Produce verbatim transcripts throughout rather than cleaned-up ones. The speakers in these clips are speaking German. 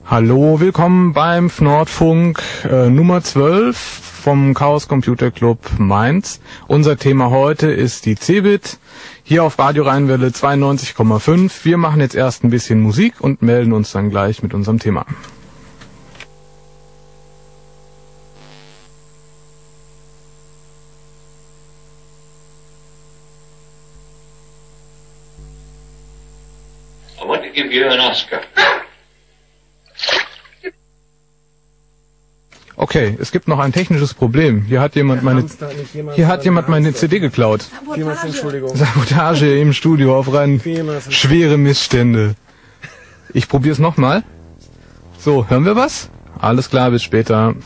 Hallo, willkommen beim Nordfunk äh, Nummer zwölf vom Chaos Computer Club Mainz. Unser Thema heute ist die Cebit, hier auf Radio Rheinwelle zweiundneunzig Komma fünf. Wir machen jetzt erst ein bisschen Musik und melden uns dann gleich mit unserem Thema. I want to give you an Oscar. Okay, es gibt noch ein technisches Problem. Hier hat jemand meine hier hat jemand meine C D geklaut. Vielmals Entschuldigung. Sabotage im Studio auf rein. Schwere Missstände. Ich probier's nochmal. So, hören wir was? Alles klar, bis später.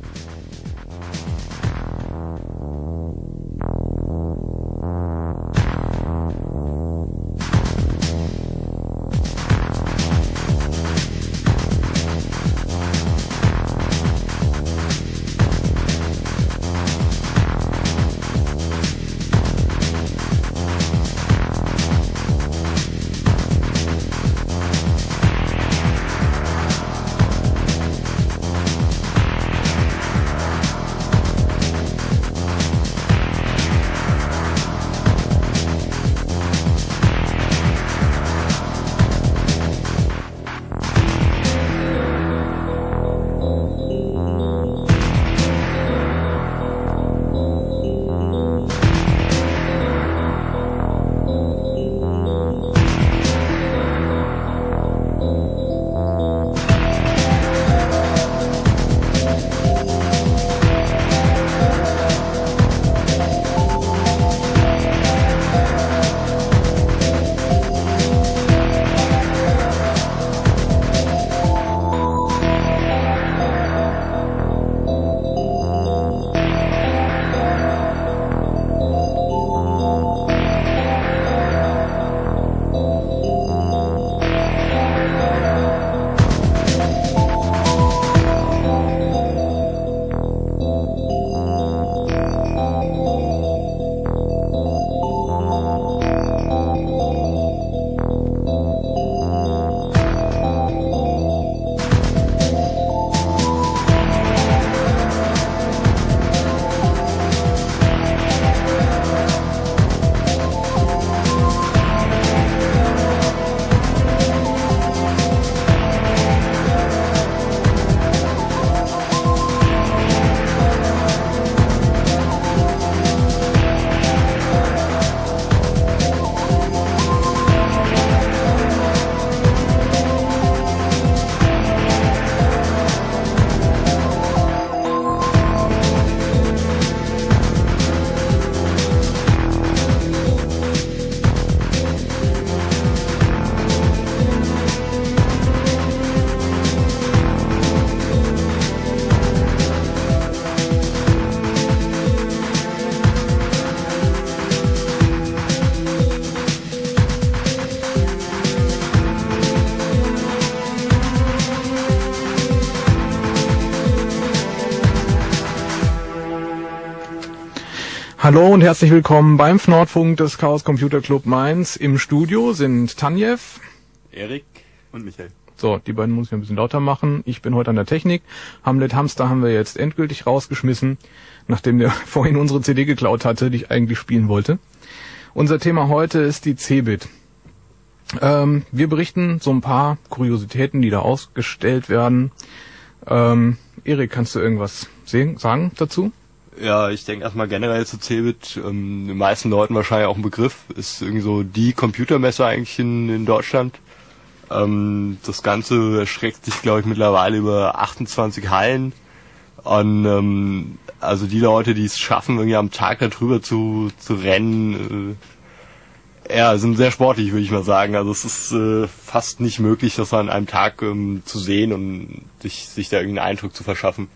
Hallo und herzlich willkommen beim Nordfunk des Chaos Computer Club Mainz. Im Studio sind Tanjev, Erik und Michael. So, die beiden muss ich ein bisschen lauter machen. Ich bin heute an der Technik. Hamlet Hamster haben wir jetzt endgültig rausgeschmissen, nachdem der vorhin unsere C D geklaut hatte, die ich eigentlich spielen wollte. Unser Thema heute ist die Cebit. Ähm, wir berichten so ein paar Kuriositäten, die da ausgestellt werden. Ähm, Erik, kannst du irgendwas sehen, sagen dazu? Ja, ich denke erstmal generell zu Cebit, ähm, den meisten Leuten wahrscheinlich auch ein Begriff, ist irgendwie so die Computermesse eigentlich in, in Deutschland. Ähm, das Ganze erstreckt sich, glaube ich, mittlerweile über achtundzwanzig Hallen. Und ähm, also die Leute, die es schaffen, irgendwie am Tag darüber zu, zu rennen, äh, ja, sind sehr sportlich, würde ich mal sagen. Also es ist äh, fast nicht möglich, das an einem Tag ähm, zu sehen und sich, sich da irgendeinen Eindruck zu verschaffen.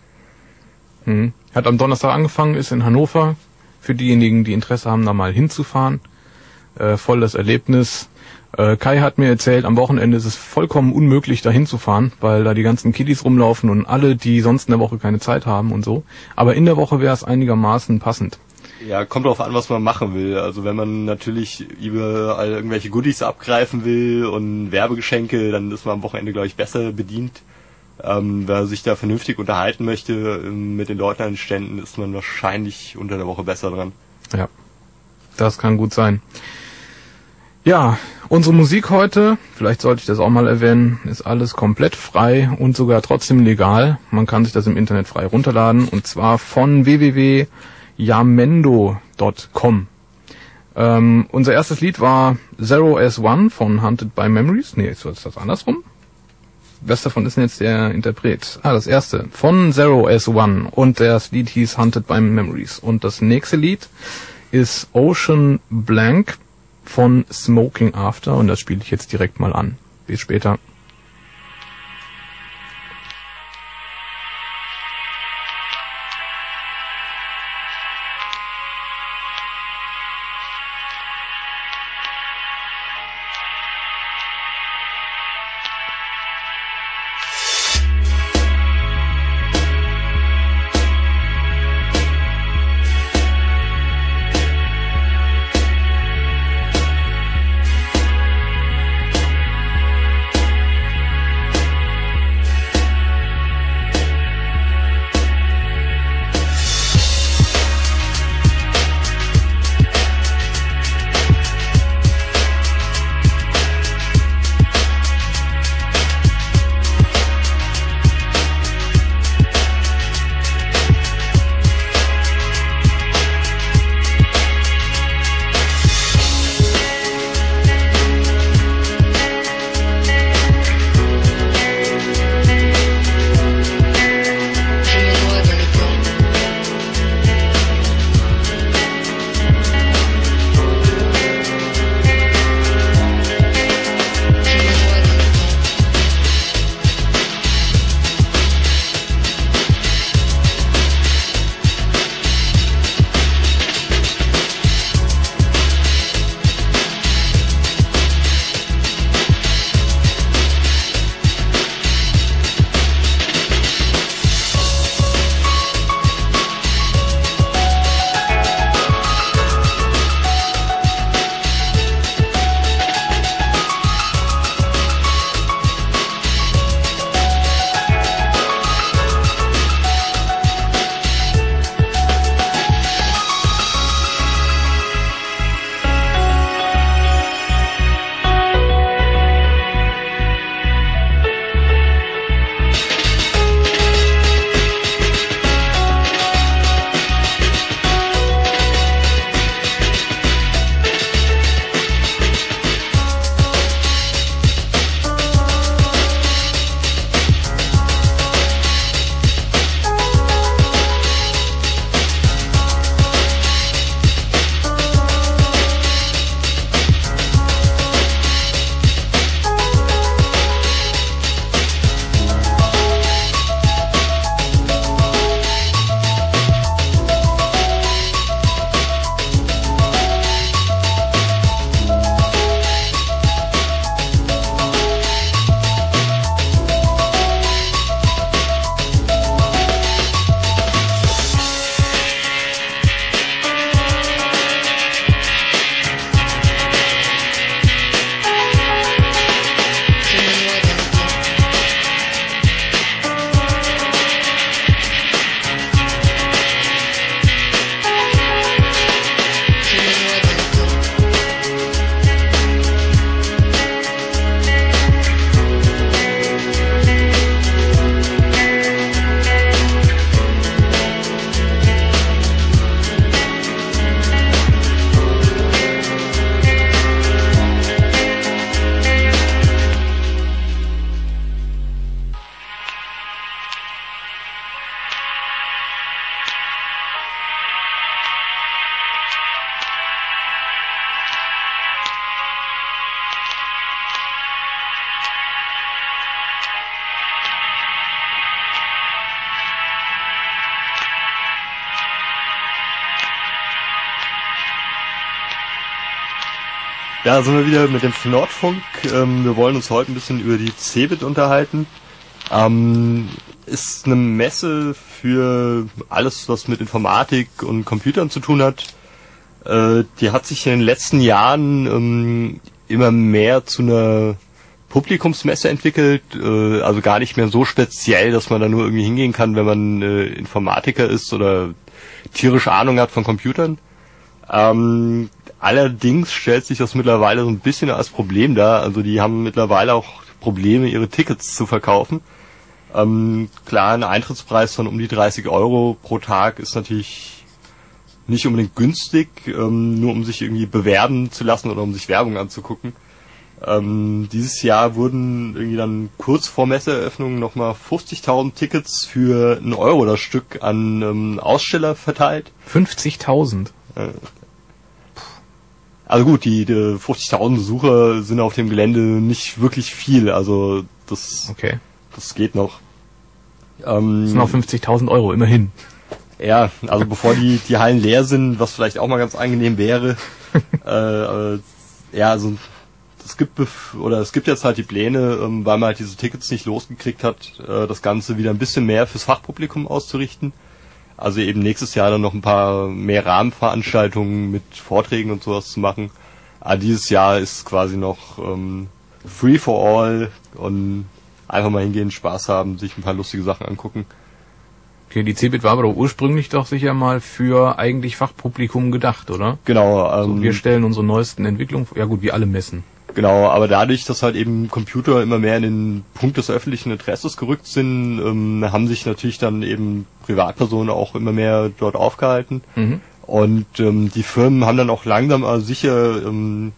Mhm. Hat am Donnerstag angefangen, ist in Hannover. Für diejenigen, die Interesse haben, da mal hinzufahren. Äh, voll das Erlebnis. Äh, Kai hat mir erzählt, am Wochenende ist es vollkommen unmöglich, da hinzufahren, weil da die ganzen Kiddies rumlaufen und alle, die sonst in der Woche keine Zeit haben und so. Aber in der Woche wäre es einigermaßen passend. Ja, kommt drauf an, was man machen will. Also wenn man natürlich überall irgendwelche Goodies abgreifen will und Werbegeschenke, dann ist man am Wochenende, glaube ich, besser bedient. Ähm, wer sich da vernünftig unterhalten möchte ähm, mit den Leuten an den Ständen, ist man wahrscheinlich unter der Woche besser dran. Ja, das kann gut sein. Ja, unsere Musik heute, vielleicht sollte ich das auch mal erwähnen, ist alles komplett frei und sogar trotzdem legal. Man kann sich das im Internet frei runterladen, und zwar von w w w punkt jamendo punkt com. Ähm, unser erstes Lied war Zero S one von Hunted by Memories. Nee, ist das andersrum? Was davon ist denn jetzt der Interpret? Ah, das erste. Von Zero S one. Und das Lied hieß Hunted by Memories. Und das nächste Lied ist Ocean Blank von Smoking After. Und das spiele ich jetzt direkt mal an. Bis später. Ja, sind wir wieder mit dem Nordfunk. Ähm, wir wollen uns heute ein bisschen über die CeBIT unterhalten. Ähm, ist eine Messe für alles, was mit Informatik und Computern zu tun hat. Äh, die hat sich in den letzten Jahren ähm, immer mehr zu einer Publikumsmesse entwickelt, äh, also gar nicht mehr so speziell, dass man da nur irgendwie hingehen kann, wenn man äh, Informatiker ist oder tierische Ahnung hat von Computern. Ähm, allerdings stellt sich das mittlerweile so ein bisschen als Problem dar. Also die haben mittlerweile auch Probleme, ihre Tickets zu verkaufen. Ähm, klar, ein Eintrittspreis von um die dreißig Euro pro Tag ist natürlich nicht unbedingt günstig, ähm, nur um sich irgendwie bewerben zu lassen oder um sich Werbung anzugucken. Ähm, dieses Jahr wurden irgendwie dann kurz vor Messeeröffnung nochmal fünfzigtausend Tickets für einen Euro das Stück an ähm, Aussteller verteilt. fünfzigtausend? Äh, also gut, die, die fünfzigtausend Besucher sind auf dem Gelände nicht wirklich viel, also das, okay. das geht noch. Ähm, das sind auch fünfzigtausend Euro, immerhin. Ja, also bevor die, die Hallen leer sind, was vielleicht auch mal ganz angenehm wäre, äh, äh, ja, also es gibt oder es gibt jetzt halt die Pläne, ähm, weil man halt diese Tickets nicht losgekriegt hat, äh, das Ganze wieder ein bisschen mehr fürs Fachpublikum auszurichten. Also eben nächstes Jahr dann noch ein paar mehr Rahmenveranstaltungen mit Vorträgen und sowas zu machen. Aber dieses Jahr ist quasi noch ähm, free for all und einfach mal hingehen, Spaß haben, sich ein paar lustige Sachen angucken. Okay, die CeBIT war aber doch ursprünglich doch sicher mal für eigentlich Fachpublikum gedacht, oder? Genau. Ähm, so, wir stellen unsere neuesten Entwicklungen vor. Ja gut, wie alle Messen. Genau, aber dadurch, dass halt eben Computer immer mehr in den Punkt des öffentlichen Interesses gerückt sind, ähm, haben sich natürlich dann eben Privatpersonen auch immer mehr dort aufgehalten. Mhm. Und ähm, die Firmen haben dann auch langsam aber sicher ähm,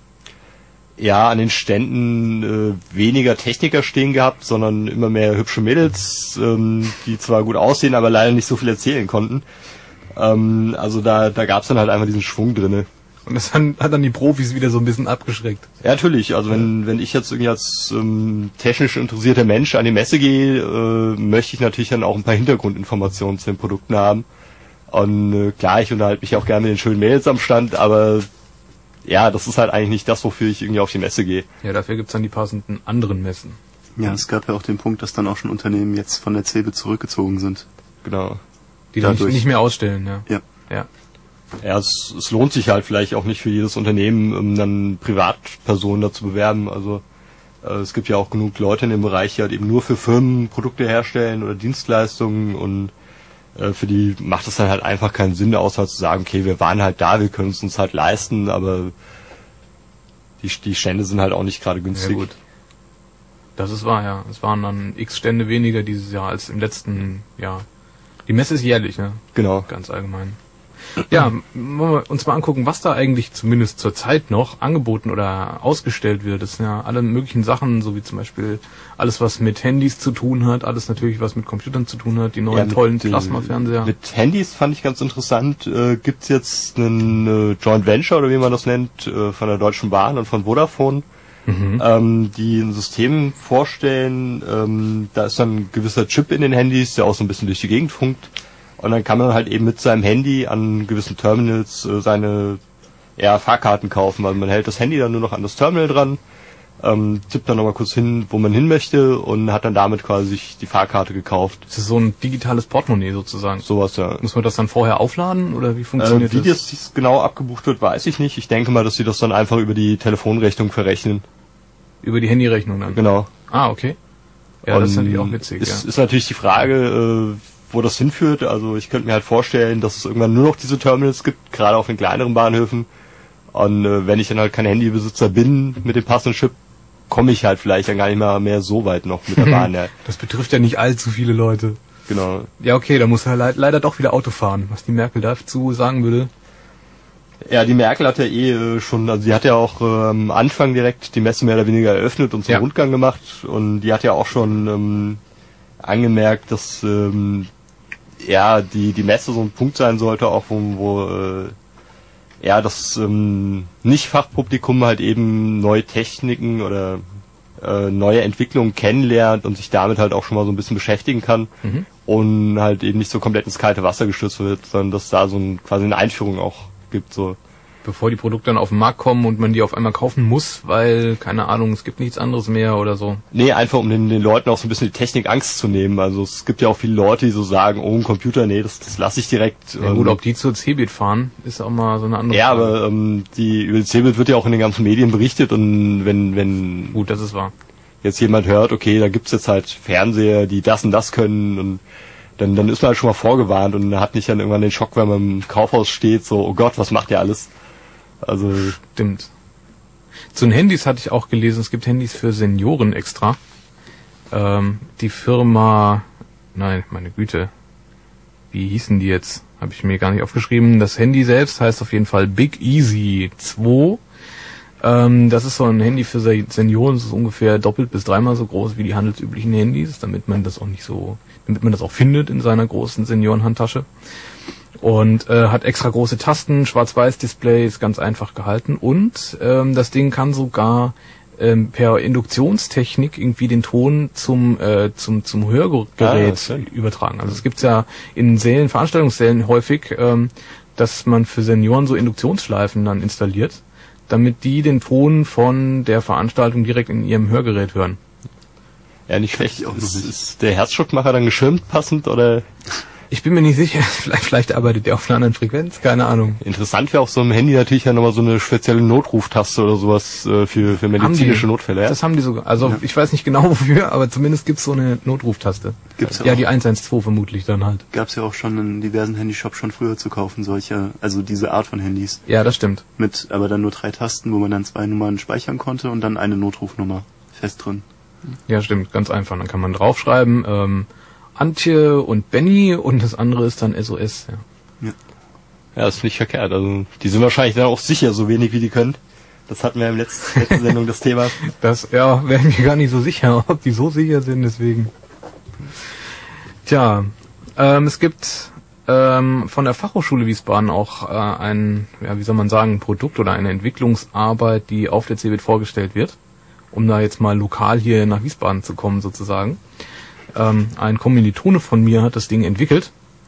ja an den Ständen äh, weniger Techniker stehen gehabt, sondern immer mehr hübsche Mädels, ähm, die zwar gut aussehen, aber leider nicht so viel erzählen konnten. Ähm, also da, da gab's dann halt einfach diesen Schwung drinne. Und das hat dann die Profis wieder so ein bisschen abgeschreckt. Ja, natürlich. Also wenn wenn ich jetzt irgendwie als ähm, technisch interessierter Mensch an die Messe gehe, äh, möchte ich natürlich dann auch ein paar Hintergrundinformationen zu den Produkten haben. Und äh, klar, ich unterhalte mich auch gerne mit den schönen Mails am Stand, aber ja, das ist halt eigentlich nicht das, wofür ich irgendwie auf die Messe gehe. Ja, dafür gibt's dann die passenden anderen Messen. Ja, es gab ja auch den Punkt, dass dann auch schon Unternehmen jetzt von der CeBIT zurückgezogen sind. Genau. Die dann nicht, nicht mehr ausstellen, ja. Ja. Ja. Ja, es, es lohnt sich halt vielleicht auch nicht für jedes Unternehmen, um dann Privatpersonen da zu bewerben. Also äh, es gibt ja auch genug Leute in dem Bereich, die halt eben nur für Firmen Produkte herstellen oder Dienstleistungen und äh, für die macht es dann halt einfach keinen Sinn, außer zu sagen, okay, wir waren halt da, wir können es uns halt leisten, aber die, die Stände sind halt auch nicht gerade günstig. Ja, gut. Das ist wahr, ja. Es waren dann x Stände weniger dieses Jahr als im letzten Jahr. Die Messe ist jährlich, ne? Genau. Ganz allgemein. Ja, wollen wir uns mal angucken, was da eigentlich zumindest zur Zeit noch angeboten oder ausgestellt wird. Das sind ja alle möglichen Sachen, so wie zum Beispiel alles, was mit Handys zu tun hat, alles natürlich, was mit Computern zu tun hat, die neuen ja, mit, tollen Plasma-Fernseher. Mit Handys fand ich ganz interessant, äh, gibt's jetzt einen äh, Joint Venture, oder wie man das nennt, äh, von der Deutschen Bahn und von Vodafone, mhm. ähm, die ein System vorstellen, ähm, da ist dann ein gewisser Chip in den Handys, der auch so ein bisschen durch die Gegend funkt. Und dann kann man halt eben mit seinem Handy an gewissen Terminals äh, seine ja, Fahrkarten kaufen. Also man hält das Handy dann nur noch an das Terminal dran, ähm, tippt dann nochmal kurz hin, wo man hin möchte und hat dann damit quasi sich die Fahrkarte gekauft. Das ist so ein digitales Portemonnaie sozusagen. Sowas, ja. Muss man das dann vorher aufladen oder wie funktioniert äh, wie das? Wie das genau abgebucht wird, weiß ich nicht. Ich denke mal, dass sie das dann einfach über die Telefonrechnung verrechnen. Über die Handyrechnung dann? Genau. Ah, okay. Ja, und das ist natürlich auch witzig. Ist, ja. ist natürlich die Frage, äh, wo das hinführt. Also ich könnte mir halt vorstellen, dass es irgendwann nur noch diese Terminals gibt, gerade auf den kleineren Bahnhöfen. Und äh, wenn ich dann halt kein Handybesitzer bin mit dem passenden Chip, komme ich halt vielleicht dann gar nicht mal mehr so weit noch mit der Bahn. Ja. Das betrifft ja nicht allzu viele Leute. Genau. Ja, okay, da muss er le- leider doch wieder Auto fahren, was die Merkel dazu sagen würde. Ja, die Merkel hat ja eh äh, schon, also die hat ja auch äh, am Anfang direkt die Messe mehr oder weniger eröffnet und zum ja. Rundgang gemacht. Und die hat ja auch schon ähm, angemerkt, dass ähm, ja die die Messe so ein Punkt sein sollte, auch wo, wo äh, ja das ähm, Nicht-Fachpublikum halt eben neue Techniken oder äh, neue Entwicklungen kennenlernt und sich damit halt auch schon mal so ein bisschen beschäftigen kann mhm. und halt eben nicht so komplett ins kalte Wasser gestürzt wird, sondern dass da so ein, quasi eine Einführung auch gibt, so. Bevor die Produkte dann auf den Markt kommen und man die auf einmal kaufen muss, weil, keine Ahnung, es gibt nichts anderes mehr oder so. Nee, einfach um den, den Leuten auch so ein bisschen die Technik Angst zu nehmen. Also es gibt ja auch viele Leute, die so sagen, oh, ein Computer, nee, das, das lasse ich direkt. Ja, gut, ob die zur CeBIT fahren, ist auch mal so eine andere ja, Frage. Ja, aber ähm, die über die CeBIT wird ja auch in den ganzen Medien berichtet und wenn, wenn... Gut, das ist wahr. jetzt jemand hört, okay, da gibt's jetzt halt Fernseher, die das und das können und dann, dann ist man halt schon mal vorgewarnt und hat nicht dann irgendwann den Schock, wenn man im Kaufhaus steht, so, oh Gott, was macht ihr alles? Also. Stimmt. Zu den Handys hatte ich auch gelesen, es gibt Handys für Senioren extra. Ähm, die Firma, nein, meine Güte, wie hießen die jetzt? Habe ich mir gar nicht aufgeschrieben. Das Handy selbst heißt auf jeden Fall Big Easy zwei. Ähm, das ist so ein Handy für Senioren, das ist ungefähr doppelt bis dreimal so groß wie die handelsüblichen Handys, damit man das auch nicht so, damit man das auch findet in seiner großen Seniorenhandtasche. Und äh, hat extra große Tasten, Schwarz-Weiß-Display, ist ganz einfach gehalten und ähm, das Ding kann sogar ähm, per Induktionstechnik irgendwie den Ton zum äh, zum zum Hörgerät ah, übertragen. Also es gibt's ja in Sälen, Veranstaltungssälen häufig, ähm, dass man für Senioren so Induktionsschleifen dann installiert, damit die den Ton von der Veranstaltung direkt in ihrem Hörgerät hören. Ja, nicht schlecht. Auch ist, ist der Herzschrittmacher dann geschirmt passend oder? Ich bin mir nicht sicher. Vielleicht, vielleicht arbeitet der auf einer anderen Frequenz. Keine Ahnung. Interessant wäre auf so einem Handy natürlich ja nochmal so eine spezielle Notruftaste oder sowas äh, für, für medizinische Notfälle. Ja? Das haben die sogar. Also ja. Ich weiß nicht genau wofür, aber zumindest gibt's so eine Notruftaste. Gibt's ja, ja auch. Die eins eins zwei vermutlich dann halt. Gab's ja auch schon in diversen Handyshops schon früher zu kaufen, solche, also diese Art von Handys. Ja, das stimmt. Mit aber dann nur drei Tasten, wo man dann zwei Nummern speichern konnte und dann eine Notrufnummer fest drin. Ja, stimmt, ganz einfach. Dann kann man draufschreiben, ähm, Antje und Benny und das andere ist dann S O S. Ja, ja. Ja, ist nicht verkehrt. Also die sind wahrscheinlich dann auch sicher, so wenig wie die können. Das hatten wir im letzten, letzten Sendung das Thema. Das, ja, wäre mir gar nicht so sicher, ob die so sicher sind, deswegen. Tja, ähm, es gibt ähm, von der Fachhochschule Wiesbaden auch äh, ein, ja, wie soll man sagen, Produkt oder eine Entwicklungsarbeit, die auf der CeBIT vorgestellt wird, um da jetzt mal lokal hier nach Wiesbaden zu kommen sozusagen. Ähm, ein Kommilitone von mir hat das Ding entwickelt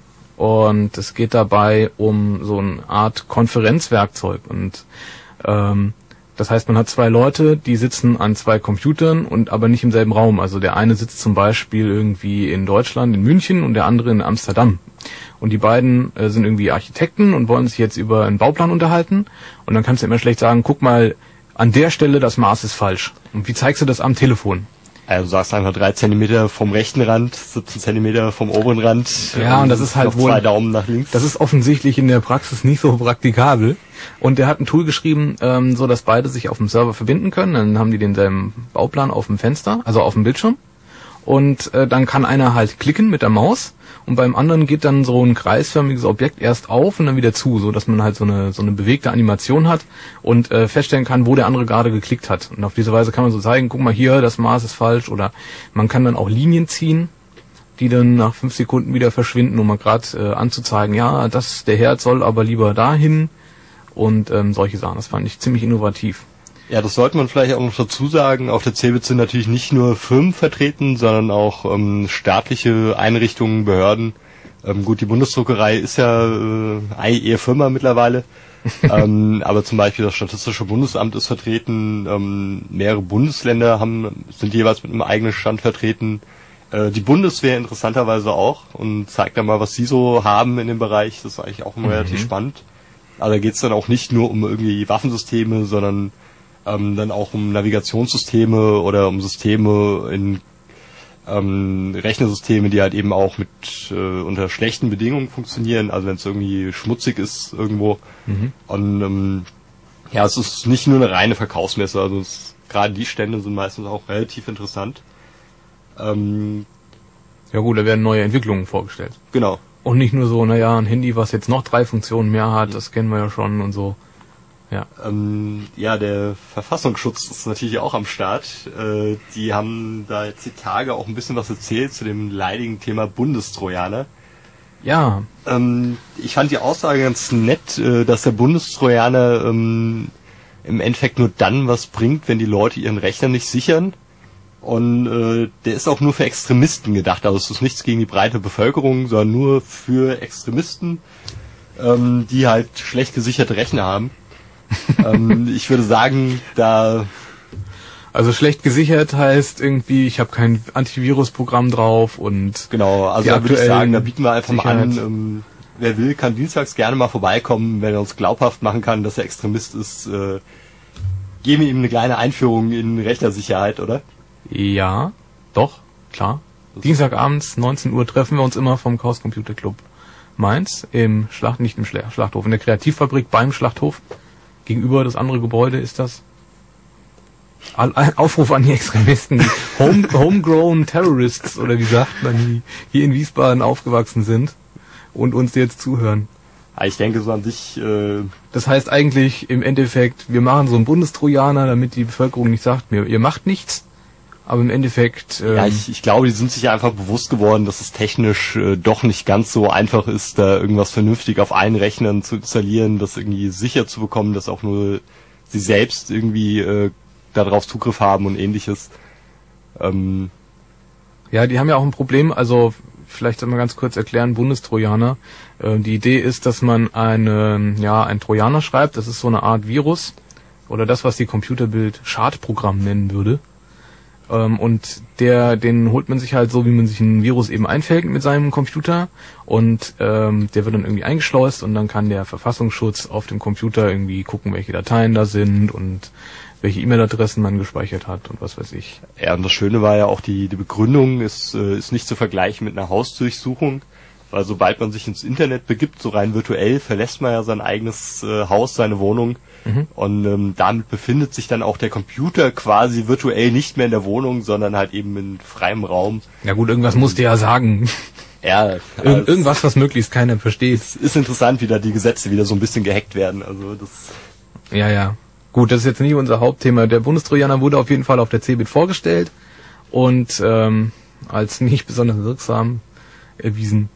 und es geht dabei um so eine Art Konferenzwerkzeug und ähm, das heißt, man hat zwei Leute, die sitzen an zwei Computern und aber nicht im selben Raum. Also der eine sitzt zum Beispiel irgendwie in Deutschland, in München und der andere in Amsterdam. Und die beiden äh, sind irgendwie Architekten und wollen sich jetzt über einen Bauplan unterhalten und dann kannst du immer schlecht sagen, guck mal, an der Stelle das Maß ist falsch. Und wie zeigst du das am Telefon? Also du sagst einfach drei Zentimeter vom rechten Rand, siebzehn Zentimeter vom oberen Rand. Ja, und das ist halt wohl zwei Daumen nach links. Das ist offensichtlich in der Praxis nicht so praktikabel. Und der hat ein Tool geschrieben, ähm, so dass beide sich auf dem Server verbinden können. Dann haben die denselben Bauplan auf dem Fenster, also auf dem Bildschirm. Und äh, dann kann einer halt klicken mit der Maus und beim anderen geht dann so ein kreisförmiges Objekt erst auf und dann wieder zu, so dass man halt so eine so eine bewegte Animation hat und äh, feststellen kann, wo der andere gerade geklickt hat. Und auf diese Weise kann man so zeigen, guck mal hier, das Maß ist falsch, oder man kann dann auch Linien ziehen, die dann nach fünf Sekunden wieder verschwinden, um mal gerade äh, anzuzeigen, ja, das der Herd soll aber lieber dahin und ähm, solche Sachen. Das fand ich ziemlich innovativ. Ja, das sollte man vielleicht auch noch dazu sagen. Auf der CeBIT sind natürlich nicht nur Firmen vertreten, sondern auch ähm, staatliche Einrichtungen, Behörden. Ähm, gut, die Bundesdruckerei ist ja äh, eher Firma mittlerweile. ähm, aber zum Beispiel das Statistische Bundesamt ist vertreten. Ähm, mehrere Bundesländer haben sind jeweils mit einem eigenen Stand vertreten. Äh, die Bundeswehr interessanterweise auch und zeigt dann mal, was sie so haben in dem Bereich. Das ist eigentlich auch immer mhm. relativ spannend. Aber da geht es dann auch nicht nur um irgendwie Waffensysteme, sondern Ähm, dann auch um Navigationssysteme oder um Systeme in ähm, Rechnersysteme, die halt eben auch mit äh, unter schlechten Bedingungen funktionieren, also wenn es irgendwie schmutzig ist irgendwo. Mhm. Und ähm, ja, es ist nicht nur eine reine Verkaufsmesse, also es, gerade die Stände sind meistens auch relativ interessant. Ähm, ja gut, da werden neue Entwicklungen vorgestellt. Genau. Und nicht nur so, naja, ein Handy, was jetzt noch drei Funktionen mehr hat, mhm. das kennen wir ja schon und so. Ja. Ähm, ja, der Verfassungsschutz ist natürlich auch am Start. Äh, die haben da jetzt die Tage auch ein bisschen was erzählt zu dem leidigen Thema Bundestrojaner. Ja. Ähm, ich fand die Aussage ganz nett, äh, dass der Bundestrojaner ähm, im Endeffekt nur dann was bringt, wenn die Leute ihren Rechner nicht sichern. Und äh, der ist auch nur für Extremisten gedacht. Also es ist nichts gegen die breite Bevölkerung, sondern nur für Extremisten, ähm, die halt schlecht gesicherte Rechner haben. ähm, ich würde sagen, da... Also schlecht gesichert heißt irgendwie, ich habe kein Antivirusprogramm drauf und... Genau, also da würde ich sagen, da bieten wir einfach Sicherheit. mal an, ähm, wer will, kann dienstags gerne mal vorbeikommen, wenn er uns glaubhaft machen kann, dass er Extremist ist. Äh, geben wir ihm eine kleine Einführung in Rechnersicherheit, oder? Ja, doch, klar. Dienstagabends, neunzehn Uhr, treffen wir uns immer vom Chaos Computer Club Mainz im Schlacht, nicht im Schla- Schlachthof, in der Kreativfabrik beim Schlachthof. Gegenüber das andere Gebäude ist das. Ein Aufruf an die Extremisten, die Home, Homegrown Terrorists, oder wie sagt man, die hier in Wiesbaden aufgewachsen sind und uns jetzt zuhören. Ich denke so an sich... Äh das heißt eigentlich im Endeffekt, wir machen so einen Bundestrojaner, damit die Bevölkerung nicht sagt, mir, ihr macht nichts. Aber im Endeffekt... Ähm ja, ich, ich glaube, die sind sich einfach bewusst geworden, dass es technisch äh, doch nicht ganz so einfach ist, da irgendwas vernünftig auf einen Rechnern zu installieren, das irgendwie sicher zu bekommen, dass auch nur sie selbst irgendwie äh, darauf Zugriff haben und ähnliches. Ähm ja, die haben ja auch ein Problem, also vielleicht soll man ganz kurz erklären, Bundestrojaner. Äh, die Idee ist, dass man eine, ja, ein Trojaner schreibt, das ist so eine Art Virus oder das, was die Computerbild-Schadprogramm nennen würde. Ähm, und der, den holt man sich halt so, wie man sich ein Virus eben einfängt mit seinem Computer und ähm, der wird dann irgendwie eingeschleust und dann kann der Verfassungsschutz auf dem Computer irgendwie gucken, welche Dateien da sind und welche E-Mail-Adressen man gespeichert hat und was weiß ich. Ja, und das Schöne war ja auch, die, die Begründung ist, äh, ist nicht zu vergleichen mit einer Hausdurchsuchung, weil sobald man sich ins Internet begibt, so rein virtuell, verlässt man ja sein eigenes äh, Haus, seine Wohnung. Mhm. Und ähm, damit befindet sich dann auch der Computer quasi virtuell nicht mehr in der Wohnung, sondern halt eben in freiem Raum. Ja gut, irgendwas ähm, musst du ja sagen. Ja. Ir- irgendwas, was möglichst keiner versteht. Es ist interessant, wie da die Gesetze wieder so ein bisschen gehackt werden. Also das. Ja, ja. Gut, das ist jetzt nicht unser Hauptthema. Der Bundestrojaner wurde auf jeden Fall auf der C eBIT vorgestellt und ähm, als nicht besonders wirksam erwiesen.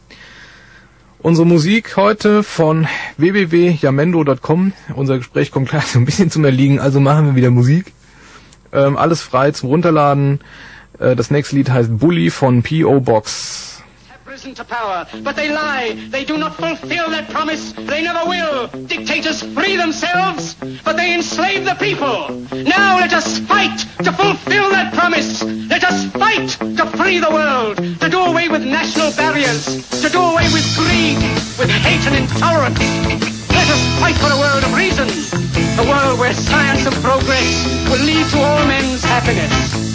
Unsere Musik heute von w w w punkt jamendo punkt com. Unser Gespräch kommt gleich so ein bisschen zum Erliegen, also machen wir wieder Musik. Ähm, alles frei zum Runterladen. Äh, das nächste Lied heißt Bully von P O Box. Risen to power, but they lie. They do not fulfill that promise. They never will. Dictators free themselves, but they enslave the people. Now let us fight to fulfill that promise. Let us fight to free the world, to do away with national barriers, to do away with greed, with hate and intolerance. Let us fight for a world of reason, a world where science and progress will lead to all men's happiness.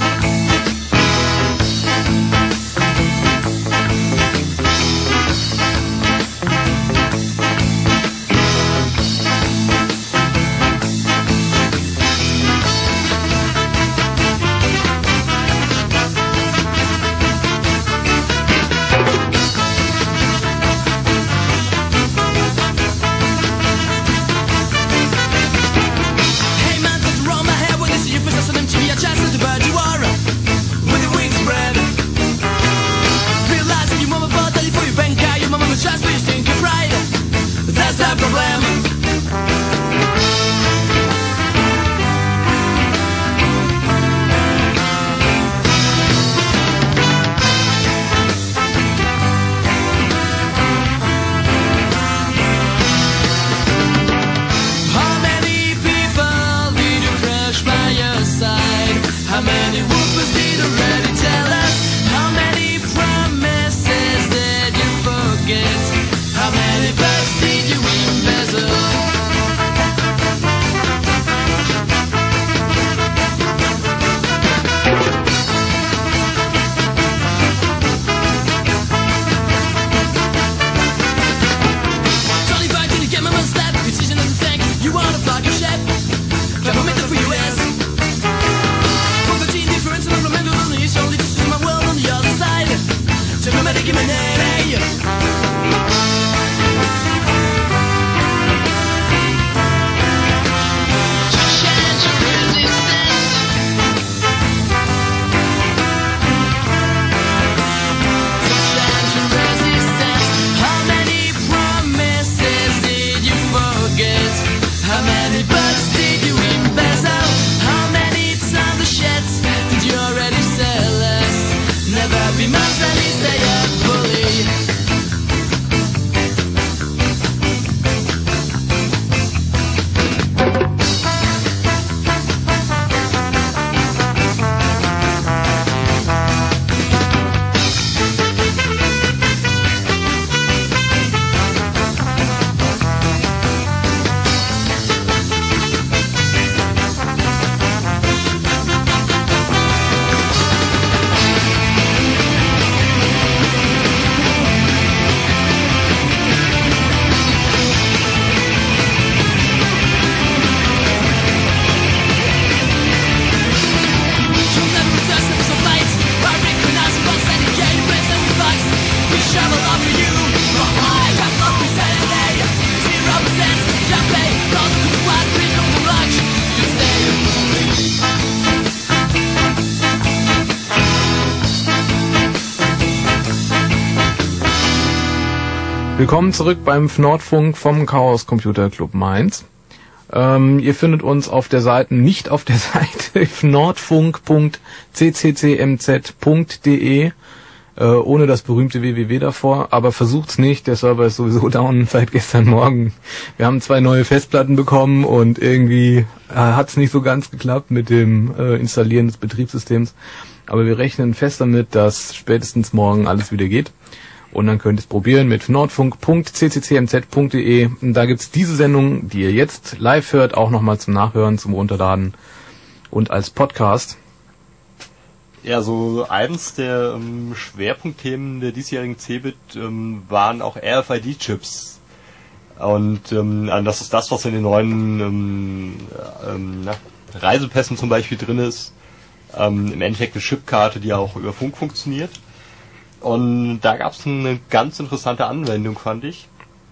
Willkommen zurück beim Nordfunk vom Chaos Computer Club Mainz. Ähm, ihr findet uns auf der Seite, nicht auf der Seite nordfunk punkt c c c m z punkt d e, äh, ohne das berühmte w w w davor, aber versucht's nicht, der Server ist sowieso down seit gestern Morgen. Wir haben zwei neue Festplatten bekommen und irgendwie äh, hat's nicht so ganz geklappt mit dem äh, Installieren des Betriebssystems, aber wir rechnen fest damit, dass spätestens morgen alles wieder geht. Und dann könnt ihr es probieren mit nordfunk punkt c c c m z punkt d e. Da gibt's diese Sendung, die ihr jetzt live hört, auch nochmal zum Nachhören, zum Runterladen und als Podcast. Ja, so eins der ähm, Schwerpunktthemen der diesjährigen Cebit ähm, waren auch R F I D-Chips. Und ähm, das ist das, was in den neuen ähm, ähm, na, Reisepässen zum Beispiel drin ist. Ähm, Im Endeffekt eine Chipkarte, die auch über Funk funktioniert. Und da gab es eine ganz interessante Anwendung, fand ich.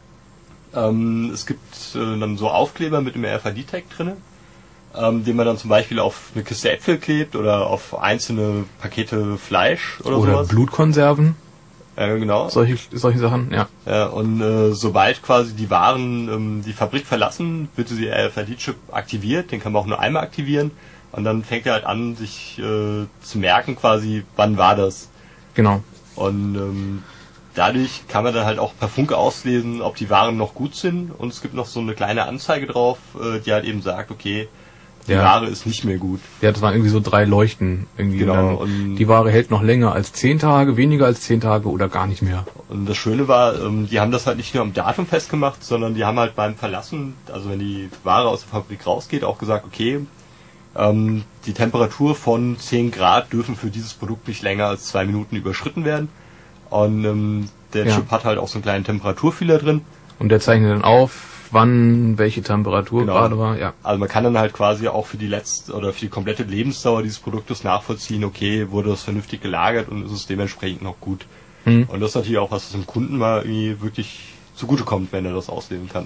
Ähm, es gibt äh, dann so Aufkleber mit dem R F I D-Tag drin, ähm, den man dann zum Beispiel auf eine Kiste Äpfel klebt oder auf einzelne Pakete Fleisch oder, oder sowas. Blutkonserven. Ja, genau. Solche, solche Sachen, ja. Ja, und äh, sobald quasi die Waren ähm, die Fabrik verlassen, wird dieser R F I D-Chip aktiviert. Den kann man auch nur einmal aktivieren. Und dann fängt er halt an, sich äh, zu merken quasi, wann war das. Genau. Und ähm, dadurch kann man dann halt auch per Funk auslesen, ob die Waren noch gut sind. Und es gibt noch so eine kleine Anzeige drauf, äh, die halt eben sagt, okay, die ja. Ware ist nicht mehr gut. Ja, das waren irgendwie so drei Leuchten. Irgendwie genau. Und die Ware hält noch länger als zehn Tage, weniger als zehn Tage oder gar nicht mehr. Und das Schöne war, ähm, die haben das halt nicht nur am Datum festgemacht, sondern die haben halt beim Verlassen, also wenn die Ware aus der Fabrik rausgeht, auch gesagt, okay, ähm, die Temperatur von zehn Grad dürfen für dieses Produkt nicht länger als zwei Minuten überschritten werden. Und ähm, der ja. Chip hat halt auch so einen kleinen Temperaturfühler drin. Und der zeichnet dann auf, wann welche Temperatur genau. gerade war. Ja. Also man kann dann halt quasi auch für die letzte oder für die komplette Lebensdauer dieses Produktes nachvollziehen, okay, wurde das vernünftig gelagert und ist es dementsprechend noch gut. Mhm. Und das ist natürlich auch was, was dem Kunden mal irgendwie wirklich zugutekommt, wenn er das auslesen kann.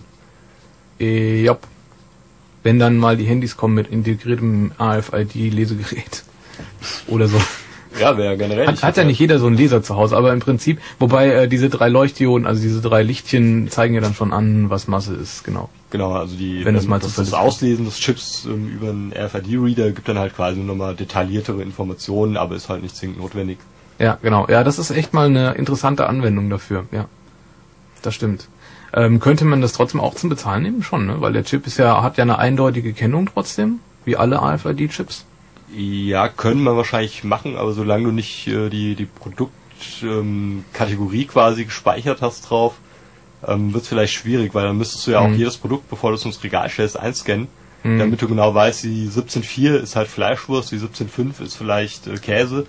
E, ja. Wenn dann mal die Handys kommen mit integriertem R F I D-Lesegerät oder so. Ja, wäre generell. Hat, hat ja nicht jeder so einen Leser zu Hause, aber im Prinzip, wobei äh, diese drei Leuchtdioden, also diese drei Lichtchen zeigen ja dann schon an, was Masse ist, genau. Genau, also die, wenn das, mal das, das Auslesen des Chips ähm, über einen R F I D-Reader gibt dann halt quasi nochmal detailliertere Informationen, aber ist halt nicht zwingend notwendig. Ja, genau. Ja, das ist echt mal eine interessante Anwendung dafür, ja. Das stimmt. Ähm, könnte man das trotzdem auch zum Bezahlen nehmen? Schon, ne? Weil der Chip ist ja, hat ja eine eindeutige Kennung trotzdem, wie alle R F I D-Chips. Ja, können wir wahrscheinlich machen, aber solange du nicht äh, die, die Produktkategorie ähm, quasi gespeichert hast drauf, ähm, wird es vielleicht schwierig, weil dann müsstest du ja mhm. auch jedes Produkt, bevor du es ins Regal stellst, einscannen, mhm. damit du genau weißt, die siebzehn Punkt vier ist halt Fleischwurst, die siebzehn Punkt fünf ist vielleicht äh, Käse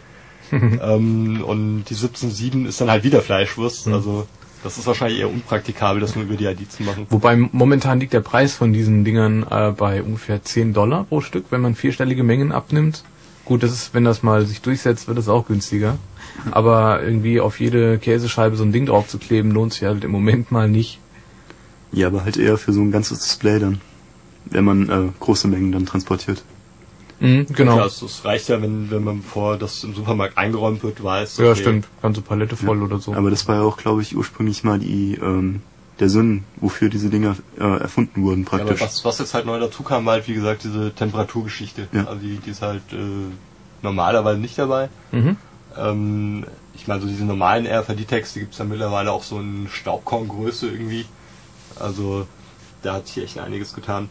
ähm, und die siebzehn Punkt sieben ist dann halt wieder Fleischwurst, mhm. also das ist wahrscheinlich eher unpraktikabel, das nur über die I D zu machen. Wobei momentan liegt der Preis von diesen Dingern äh, bei ungefähr zehn Dollar pro Stück, wenn man vierstellige Mengen abnimmt. Gut, das ist, wenn das mal sich durchsetzt, wird es auch günstiger. Aber irgendwie auf jede Käsescheibe so ein Ding drauf zu kleben, lohnt sich halt im Moment mal nicht. Ja, aber halt eher für so ein ganzes Display dann, wenn man äh, große Mengen dann transportiert. Mhm, genau. Ja, es reicht ja, wenn, wenn man bevor das im Supermarkt eingeräumt wird, weiß. Okay. Ja, stimmt. Ganze Palette voll ja. oder so. Aber das war ja auch, glaube ich, ursprünglich mal die ähm, der Sinn, wofür diese Dinger äh, erfunden wurden praktisch. Ja, aber was, was jetzt halt neu dazu kam, war halt, wie gesagt, diese Temperaturgeschichte. Ja. Also die, die ist halt äh, normalerweise nicht dabei. Mhm. Ähm, ich meine, so diese normalen R F I D-Tags, die gibt es ja mittlerweile auch so in Staubkorngröße irgendwie. Also da hat sich echt einiges getan.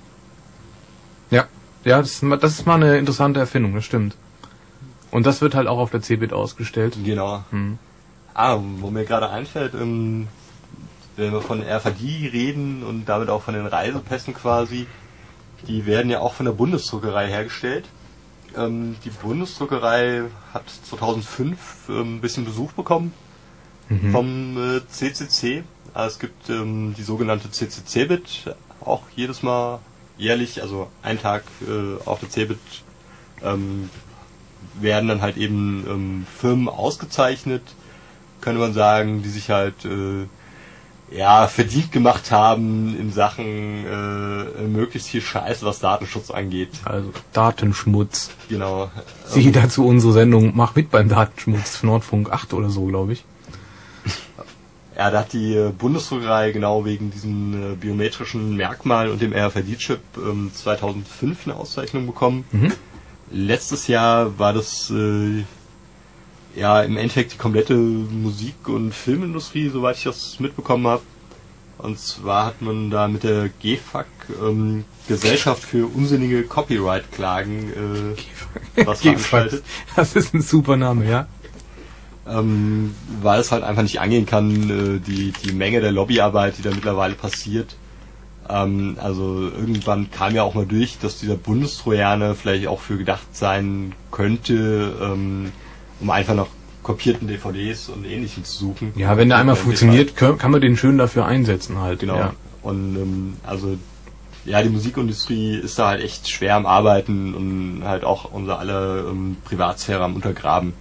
Ja. Ja, das ist, mal, das ist mal eine interessante Erfindung, das stimmt. Und das wird halt auch auf der Cebit ausgestellt. Genau. Hm. Ah, wo mir gerade einfällt, ähm, wenn wir von R F I D reden und damit auch von den Reisepässen quasi, die werden ja auch von der Bundesdruckerei hergestellt. Ähm, die Bundesdruckerei hat zweitausendfünf ähm, ein bisschen Besuch bekommen mhm. vom äh, C C C. Also es gibt ähm, die sogenannte C C Cebit, auch jedes Mal jährlich, also einen Tag äh, auf der Cebit ähm, werden dann halt eben ähm, Firmen ausgezeichnet, könnte man sagen, die sich halt äh, ja verdient gemacht haben in Sachen äh, möglichst viel Scheiß, was Datenschutz angeht. Also Datenschmutz. Genau. Siehe dazu unsere Sendung Mach mit beim Datenschmutz, Nordfunk acht oder so, glaube ich. Ja, da hat die äh, Bundesdruckerei genau wegen diesem äh, biometrischen Merkmal und dem R F I D-Chip ähm, zweitausendfünf eine Auszeichnung bekommen. Mhm. Letztes Jahr war das äh, ja im Endeffekt die komplette Musik- und Filmindustrie, soweit ich das mitbekommen habe. Und zwar hat man da mit der G F A C, ähm, Gesellschaft für unsinnige Copyright-Klagen, äh, was veranstaltet. Das ist ein super Name, ja. Ähm, weil es halt einfach nicht angehen kann, äh, die, die Menge der Lobbyarbeit, die da mittlerweile passiert. Ähm, also irgendwann kam ja auch mal durch, dass dieser Bundestrojaner vielleicht auch für gedacht sein könnte, ähm, um einfach nach kopierten D V Ds und Ähnlichem zu suchen. Ja, wenn der einmal funktioniert, kann man den schön dafür einsetzen halt. Genau. Ja. Und ähm, also ja, die Musikindustrie ist da halt echt schwer am Arbeiten und halt auch unser aller ähm, Privatsphäre am Untergraben.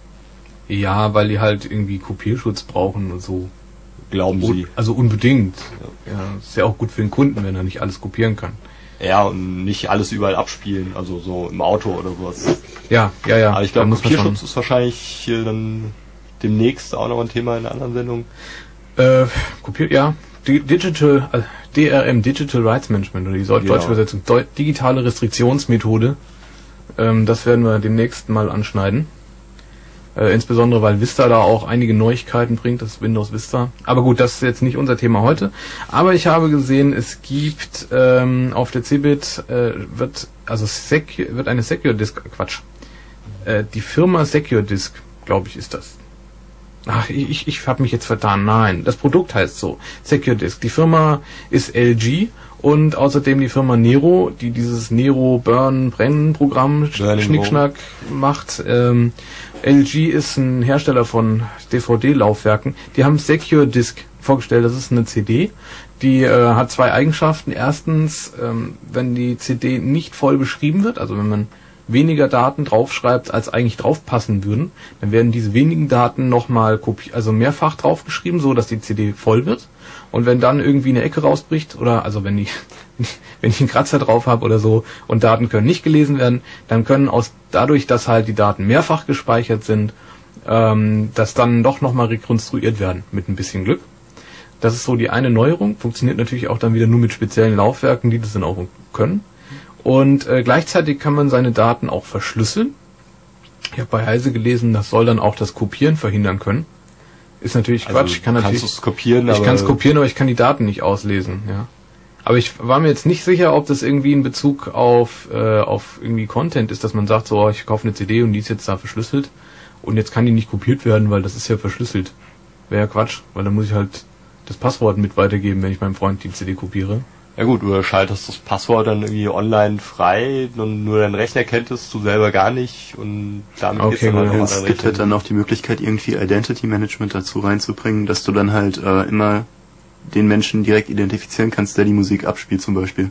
Ja, weil die halt irgendwie Kopierschutz brauchen und so. Glauben Sie? Also unbedingt. Ja, ist ja auch gut für den Kunden, wenn er nicht alles kopieren kann. Ja, und nicht alles überall abspielen, also so im Auto oder sowas. Ja, ja, ja. Aber ich glaube, Kopierschutz ist wahrscheinlich äh, dann demnächst auch noch ein Thema in einer anderen Sendung. Äh, kopiert, ja. Digital, äh, D R M, Digital Rights Management, oder die deutsche Genau. Übersetzung, Deu- digitale Restriktionsmethode. Ähm, das werden wir demnächst mal anschneiden. Äh, insbesondere, weil Vista da auch einige Neuigkeiten bringt, das Windows Vista. Aber gut, das ist jetzt nicht unser Thema heute. Aber ich habe gesehen, es gibt ähm, auf der Cebit äh, wird also Secu- wird eine Secure Disk, Quatsch, äh, die Firma Secure Disk, glaube ich, ist das. Ach, ich, ich, ich habe mich jetzt vertan. Nein, das Produkt heißt so, Secure Disk. Die Firma ist L G und außerdem die Firma Nero, die dieses Nero Burn Brennen Programm Burning Schnickschnack macht. Ähm, L G ist ein Hersteller von D V D-Laufwerken. Die haben Secure Disk vorgestellt. Das ist eine C D, die äh, hat zwei Eigenschaften. Erstens, ähm, wenn die C D nicht voll beschrieben wird, also wenn man weniger Daten draufschreibt, als eigentlich draufpassen würden, dann werden diese wenigen Daten nochmal kopi- also mehrfach draufgeschrieben, so dass die C D voll wird. Und wenn dann irgendwie eine Ecke rausbricht, oder also wenn ich wenn ich einen Kratzer drauf habe oder so und Daten können nicht gelesen werden, dann können aus dadurch, dass halt die Daten mehrfach gespeichert sind, ähm, das dann doch nochmal rekonstruiert werden, mit ein bisschen Glück. Das ist so die eine Neuerung, funktioniert natürlich auch dann wieder nur mit speziellen Laufwerken, die das dann auch können. Und äh, gleichzeitig kann man seine Daten auch verschlüsseln. Ich habe bei Heise gelesen, das soll dann auch das Kopieren verhindern können. Ist natürlich Quatsch. Also, ich kann natürlich, kannst du es kopieren, ich kann es kopieren, aber ich kann die Daten nicht auslesen. Ja. Aber ich war mir jetzt nicht sicher, ob das irgendwie in Bezug auf äh, auf irgendwie Content ist, dass man sagt, so, ich kaufe eine C D und die ist jetzt da verschlüsselt und jetzt kann die nicht kopiert werden, weil das ist ja verschlüsselt. Wäre ja Quatsch, weil dann muss ich halt das Passwort mit weitergeben, wenn ich meinem Freund die C D kopiere. Ja gut, du schaltest das Passwort dann irgendwie online frei und nur dein Rechner kennt es, du selber gar nicht und damit Okay, geht's dann halt gut. auch Es gibt halt dann auch die Möglichkeit, irgendwie Identity Management dazu reinzubringen, dass du dann halt äh, immer den Menschen direkt identifizieren kannst, der die Musik abspielt zum Beispiel.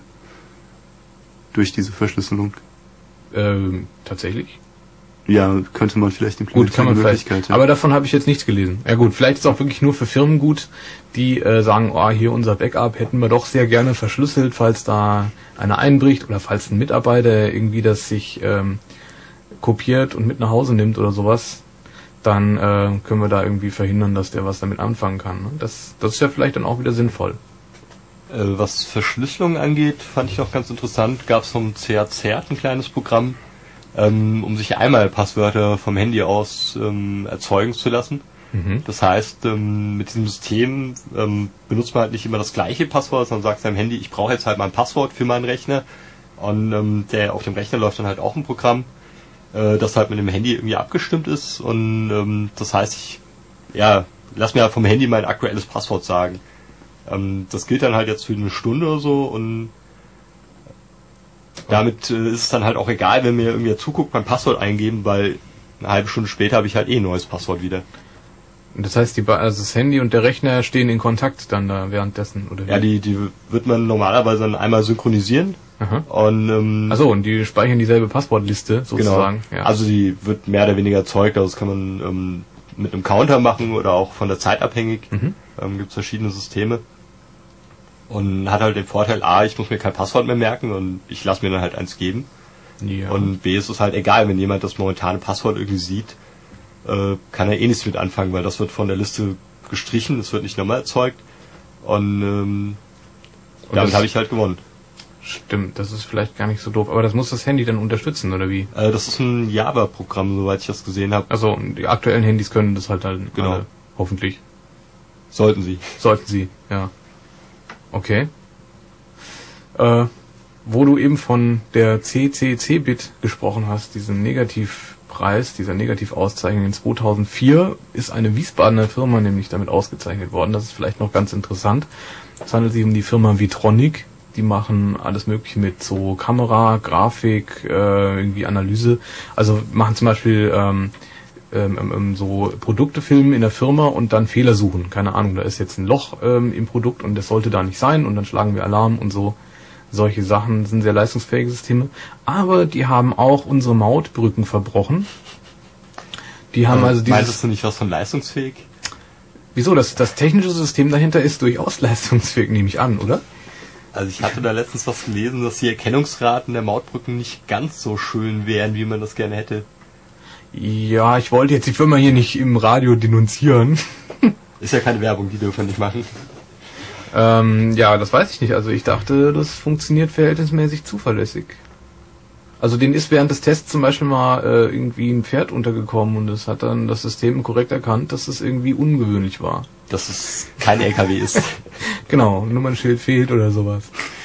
Durch diese Verschlüsselung. Ähm, tatsächlich? Ja, könnte man vielleicht Gut, implementieren. kann man die vielleicht. Möglichkeit, ja. Aber davon habe ich jetzt nichts gelesen. Ja gut, vielleicht ist es auch wirklich nur für Firmen gut, die äh, sagen, oh, hier unser Backup hätten wir doch sehr gerne verschlüsselt, falls da einer einbricht oder falls ein Mitarbeiter irgendwie das sich ähm, kopiert und mit nach Hause nimmt oder sowas, dann äh, können wir da irgendwie verhindern, dass der was damit anfangen kann. Ne? Das, das ist ja vielleicht dann auch wieder sinnvoll. Äh, was Verschlüsselung angeht, fand ich auch ganz interessant, gab es vom C A C ein kleines Programm, ähm, um sich einmal Passwörter vom Handy aus ähm, erzeugen zu lassen. Mhm. Das heißt, ähm, mit diesem System ähm, benutzt man halt nicht immer das gleiche Passwort, sondern sagt seinem Handy, ich brauche jetzt halt mal ein Passwort für meinen Rechner. Und ähm, der auf dem Rechner läuft dann halt auch ein Programm, äh, das halt mit dem Handy irgendwie abgestimmt ist. Und ähm, das heißt, ich ja, lass mir halt vom Handy mein aktuelles Passwort sagen. Ähm, das gilt dann halt jetzt für eine Stunde oder so und damit äh, ist es dann halt auch egal, wenn mir irgendwie zuguckt beim Passwort eingeben, weil eine halbe Stunde später habe ich halt eh ein neues Passwort wieder. Das heißt, die, Ba- also das Handy und der Rechner stehen in Kontakt dann da währenddessen, oder wie? Ja, die, die wird man normalerweise dann einmal synchronisieren. Aha. Und ähm, Achso, und die speichern dieselbe Passwortliste sozusagen. genau. Ja. Also die wird mehr oder weniger erzeugt, also das kann man ähm, mit einem Counter machen oder auch von der Zeit abhängig. Mhm. Ähm, gibt es verschiedene Systeme. Und hat halt den Vorteil, A, ich muss mir kein Passwort mehr merken und ich lasse mir dann halt eins geben. ja. Und B, ist es halt egal, wenn jemand das momentane Passwort irgendwie sieht, äh, kann er eh nichts mit anfangen, weil das wird von der Liste gestrichen, es wird nicht nochmal erzeugt. Und, ähm, und damit habe ich halt gewonnen. Stimmt, das ist vielleicht gar nicht so doof. Aber das muss das Handy dann unterstützen, oder wie? Also das ist ein Java-Programm, soweit ich das gesehen habe. Also die aktuellen Handys können das halt halt genau. alle, hoffentlich. Sollten sie. Sollten sie, ja. Okay. Äh, wo du eben von der C C C-Bit gesprochen hast, diesem Negativpreis, dieser Negativauszeichnung in zweitausendvier, ist eine Wiesbadener Firma nämlich damit ausgezeichnet worden. Das ist vielleicht noch ganz interessant. Es handelt sich um die Firma Vitronic. Die machen alles Mögliche mit so Kamera, Grafik, äh, irgendwie Analyse. Also machen zum Beispiel ähm, ähm, ähm, so Produkte filmen in der Firma und dann Fehler suchen. Keine Ahnung, da ist jetzt ein Loch ähm, im Produkt und das sollte da nicht sein und dann schlagen wir Alarm und so. Solche Sachen sind sehr leistungsfähige Systeme. Aber die haben auch unsere Mautbrücken verbrochen. Die haben äh, also dieses... Meintest du nicht was von leistungsfähig? Wieso? Das, das technische System dahinter ist durchaus leistungsfähig, nehme ich an, oder? Also ich hatte da letztens was gelesen, dass die Erkennungsraten der Mautbrücken nicht ganz so schön wären, wie man das gerne hätte. Ja, ich wollte jetzt die Firma hier nicht im Radio denunzieren. Ist ja keine Werbung, die dürfen wir nicht machen. Ähm, ja, das weiß ich nicht. Also ich dachte, das funktioniert verhältnismäßig zuverlässig. Also denen ist während des Tests zum Beispiel mal äh, irgendwie ein Pferd untergekommen und es hat dann das System korrekt erkannt, dass es irgendwie ungewöhnlich war. Dass es kein L K W ist. Genau, Nummernschild fehlt oder sowas.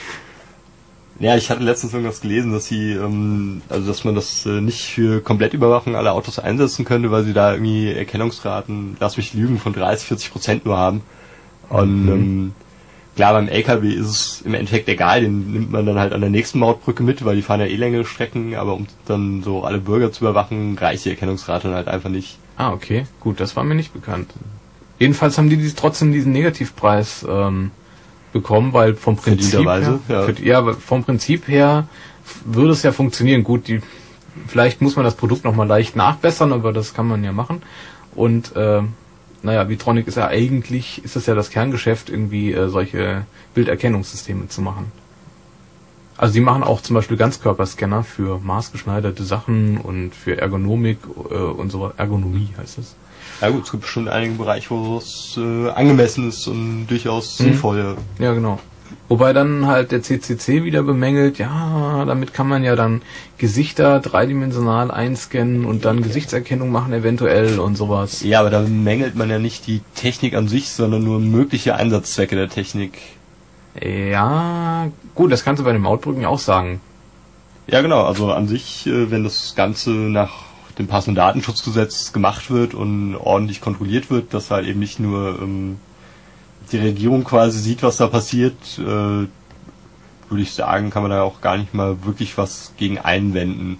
Ja, ich hatte letztens irgendwas gelesen, dass sie, ähm, also dass man das äh, nicht für Komplettüberwachung aller Autos einsetzen könnte, weil sie da irgendwie Erkennungsraten, lass mich lügen, von dreißig, vierzig Prozent nur haben. Und mhm. ähm, klar, beim L K W ist es im Endeffekt egal, den nimmt man dann halt an der nächsten Mautbrücke mit, weil die fahren ja eh längere Strecken, aber um dann so alle Bürger zu überwachen, reicht die Erkennungsrate dann halt einfach nicht. Ah, okay, gut, das war mir nicht bekannt. Jedenfalls haben die dies, trotzdem diesen Negativpreis ähm, bekommen, weil vom Prinzip her, ja. Für, ja, vom Prinzip her würde es ja funktionieren. Gut, die, vielleicht muss man das Produkt nochmal leicht nachbessern, aber das kann man ja machen. Und äh, naja, Vitronic ist ja eigentlich, ist es ja das Kerngeschäft, irgendwie äh, solche Bilderkennungssysteme zu machen. Also die machen auch zum Beispiel Ganzkörperscanner für maßgeschneiderte Sachen und für Ergonomik äh, und so, Ergonomie heißt es. Ja gut, es gibt bestimmt einige Bereiche, wo es äh, angemessen ist und durchaus mhm. sinnvoll. Ja. ja, genau. Wobei dann halt der C C C wieder bemängelt, ja, damit kann man ja dann Gesichter dreidimensional einscannen und dann Gesichtserkennung machen eventuell und sowas. Ja, aber da bemängelt man ja nicht die Technik an sich, sondern nur mögliche Einsatzzwecke der Technik. Ja, gut, das kannst du bei den Mautbrücken auch sagen. Ja, genau, also an sich, wenn das Ganze nach dem passenden Datenschutzgesetz gemacht wird und ordentlich kontrolliert wird, dass halt eben nicht nur ähm, die Regierung quasi sieht, was da passiert, äh, würde ich sagen, kann man da auch gar nicht mal wirklich was gegen einwenden.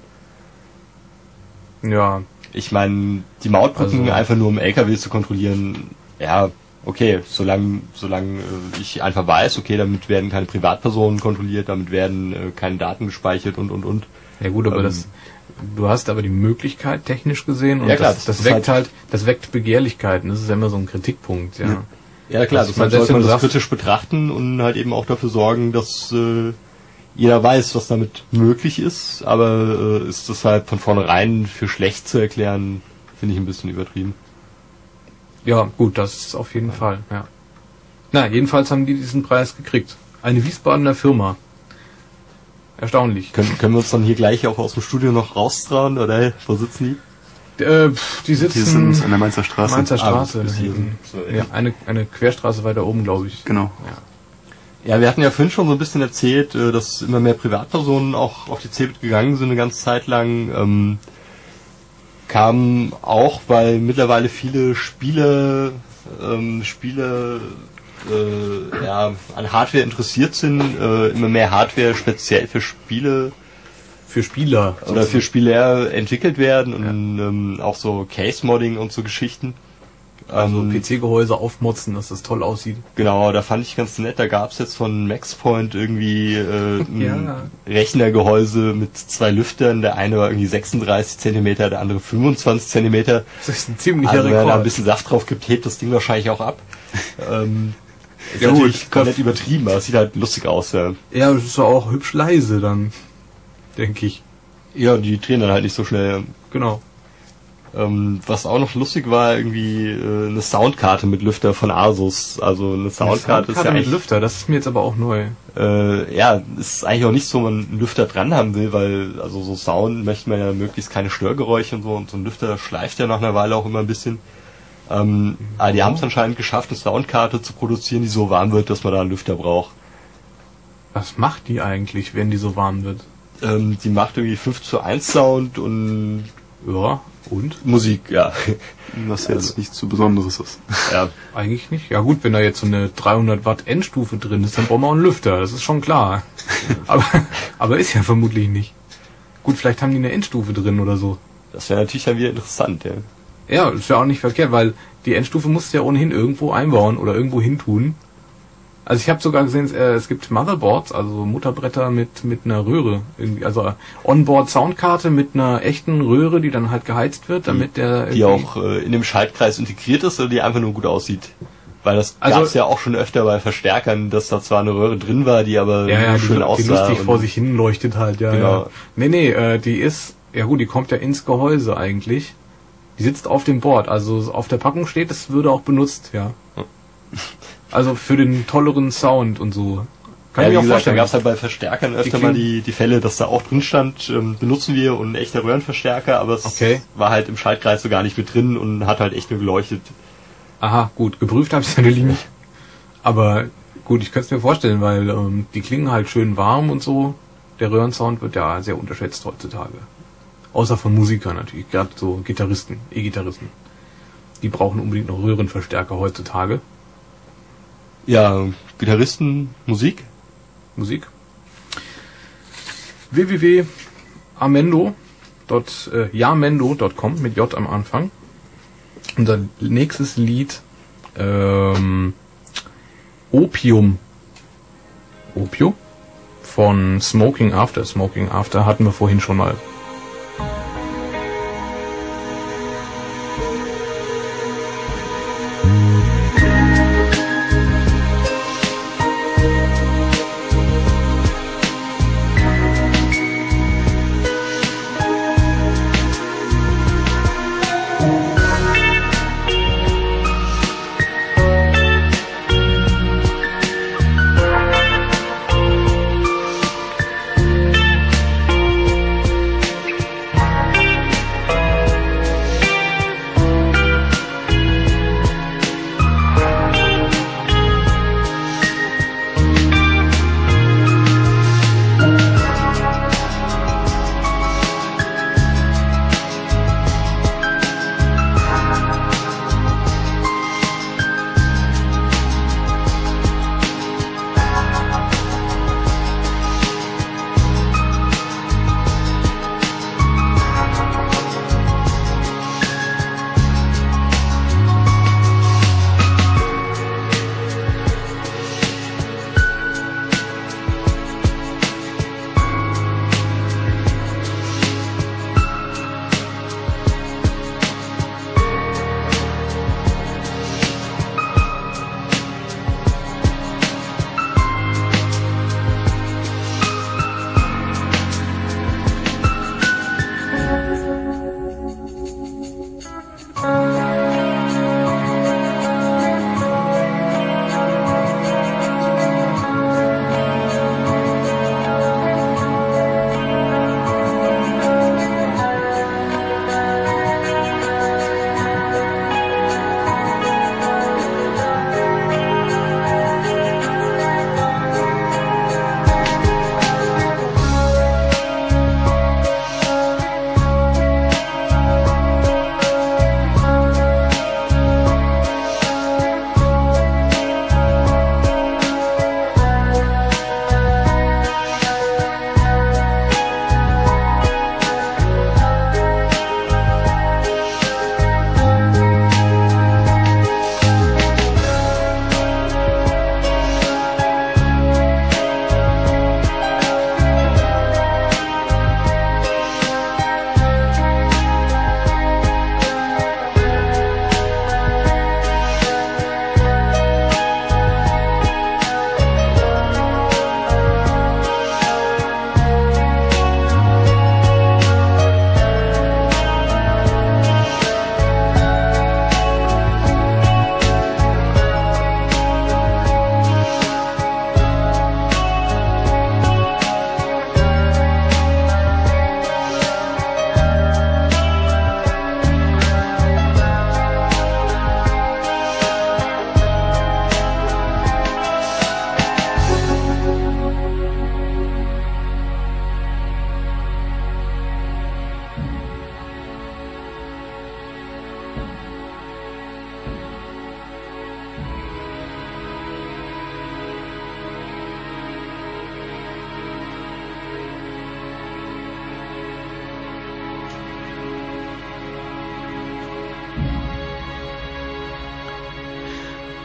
Ja. Ich meine, die Mautbrücken also, einfach nur um L K Ws zu kontrollieren, ja, okay, solange solange äh, ich einfach weiß, okay, damit werden keine Privatpersonen kontrolliert, damit werden äh, keine Daten gespeichert und und und. Ja gut, aber ähm, das du hast aber die Möglichkeit technisch gesehen und ja, klar, das, das, das weckt halt, das weckt Begehrlichkeiten. Das ist ja immer so ein Kritikpunkt, ja. Ja, ja klar, das sollte man, man das kritisch betrachten und halt eben auch dafür sorgen, dass äh, jeder weiß, was damit möglich ist, aber äh, ist das halt von vornherein für schlecht zu erklären, finde ich ein bisschen übertrieben. Ja, gut, das ist auf jeden Fall, ja. Na, jedenfalls haben die diesen Preis gekriegt. Eine Wiesbadener Firma. Erstaunlich. Können, können wir uns dann hier gleich auch aus dem Studio noch raustrauen, oder wo sitzen die? Äh, pff, die sitzen die sind an der Mainzer Straße. Mainzer Straße. Ah, so, ja, eine, eine Querstraße weiter oben, glaube ich. Genau. Ja. Ja, wir hatten ja vorhin schon so ein bisschen erzählt, dass immer mehr Privatpersonen auch auf die Cebit gegangen sind, eine ganze Zeit lang. Ähm, kam auch, weil mittlerweile viele Spiele, ähm, Spiele äh, ja, an Hardware interessiert sind, äh, immer mehr Hardware speziell für Spiele für Spieler oder für Spieler entwickelt werden und ja. ähm, auch so Case-Modding und so Geschichten. Also ähm, P C-Gehäuse aufmotzen, dass das toll aussieht. Genau, da fand ich ganz nett, da gab's jetzt von MaxPoint irgendwie äh, ein ja. Rechnergehäuse mit zwei Lüftern, der eine war irgendwie sechsunddreißig Zentimeter, der andere fünfundzwanzig Zentimeter. Das ist ein ziemlicher also, Rekord. Wenn er da ein bisschen Saft drauf gibt, hebt das Ding wahrscheinlich auch ab. ähm, ist ja, natürlich gut, komplett übertrieben, aber es sieht halt lustig aus. Ja, ja, das ist auch hübsch leise dann, denke ich. Ja, die drehen dann halt nicht so schnell. Genau. Ähm, was auch noch lustig war, irgendwie äh, eine Soundkarte mit Lüfter von Asus. Also eine Soundkarte, eine Soundkarte ist ja mit eigentlich, Lüfter, das ist mir jetzt aber auch neu. Äh, ja, ist eigentlich auch nichts, wo man einen Lüfter dran haben will, weil also so Sound möchte man ja möglichst keine Störgeräusche und so, und so ein Lüfter schleift ja nach einer Weile auch immer ein bisschen. Ähm, aber die haben es anscheinend geschafft, eine Soundkarte zu produzieren, die so warm wird, dass man da einen Lüfter braucht. Was macht die eigentlich, wenn die so warm wird? Ähm, die macht irgendwie fünf zu eins Sound und Ja, und? Musik, ja. Was jetzt also nichts so Besonderes ist. Ja. Eigentlich nicht. Ja gut, wenn da jetzt so eine dreihundert Watt Endstufe drin ist, dann brauchen wir auch einen Lüfter, das ist schon klar. aber, aber ist ja vermutlich nicht. Gut, vielleicht haben die eine Endstufe drin oder so. Das wäre natürlich dann wieder interessant, ja. Ja, ist ja auch nicht verkehrt, weil die Endstufe musst du ja ohnehin irgendwo einbauen oder irgendwo hin tun. Also ich habe sogar gesehen, äh, es gibt Motherboards, also Mutterbretter mit mit einer Röhre, irgendwie, also Onboard Soundkarte mit einer echten Röhre, die dann halt geheizt wird, damit der die auch äh, in dem Schaltkreis integriert ist oder die einfach nur gut aussieht. Weil das also, gab's ja auch schon öfter bei Verstärkern, dass da zwar eine Röhre drin war, die aber ja, ja, schön die, aussah. die lustig vor sich hin leuchtet halt, ja. Genau. Ja. Nee, nee, äh, die ist, ja gut, die kommt ja ins Gehäuse eigentlich. Die sitzt auf dem Board, also auf der Packung steht, es würde auch benutzt, ja. Also für den tolleren Sound und so. Kann ja, ich mir auch gesagt, vorstellen. Da gab es halt bei Verstärkern öfter die mal die, die Fälle, dass da auch drin stand, ähm, benutzen wir und ein echter Röhrenverstärker, aber es okay. war halt im Schaltkreis so gar nicht mit drin und hat halt echt nur geleuchtet. Aha, gut, geprüft habe ich es natürlich nicht. Aber gut, ich könnte es mir vorstellen, weil ähm, die klingen halt schön warm und so. Der Röhrensound wird ja sehr unterschätzt heutzutage. Außer von Musikern natürlich, gerade so Gitarristen, E-Gitarristen. Die brauchen unbedingt noch Röhrenverstärker heutzutage. Ja, Gitarristen, Musik? Musik. w w w punkt amendo punkt com mit J am Anfang. Unser nächstes Lied ähm, Opium. Opio von Smoking After. Smoking After hatten wir vorhin schon mal.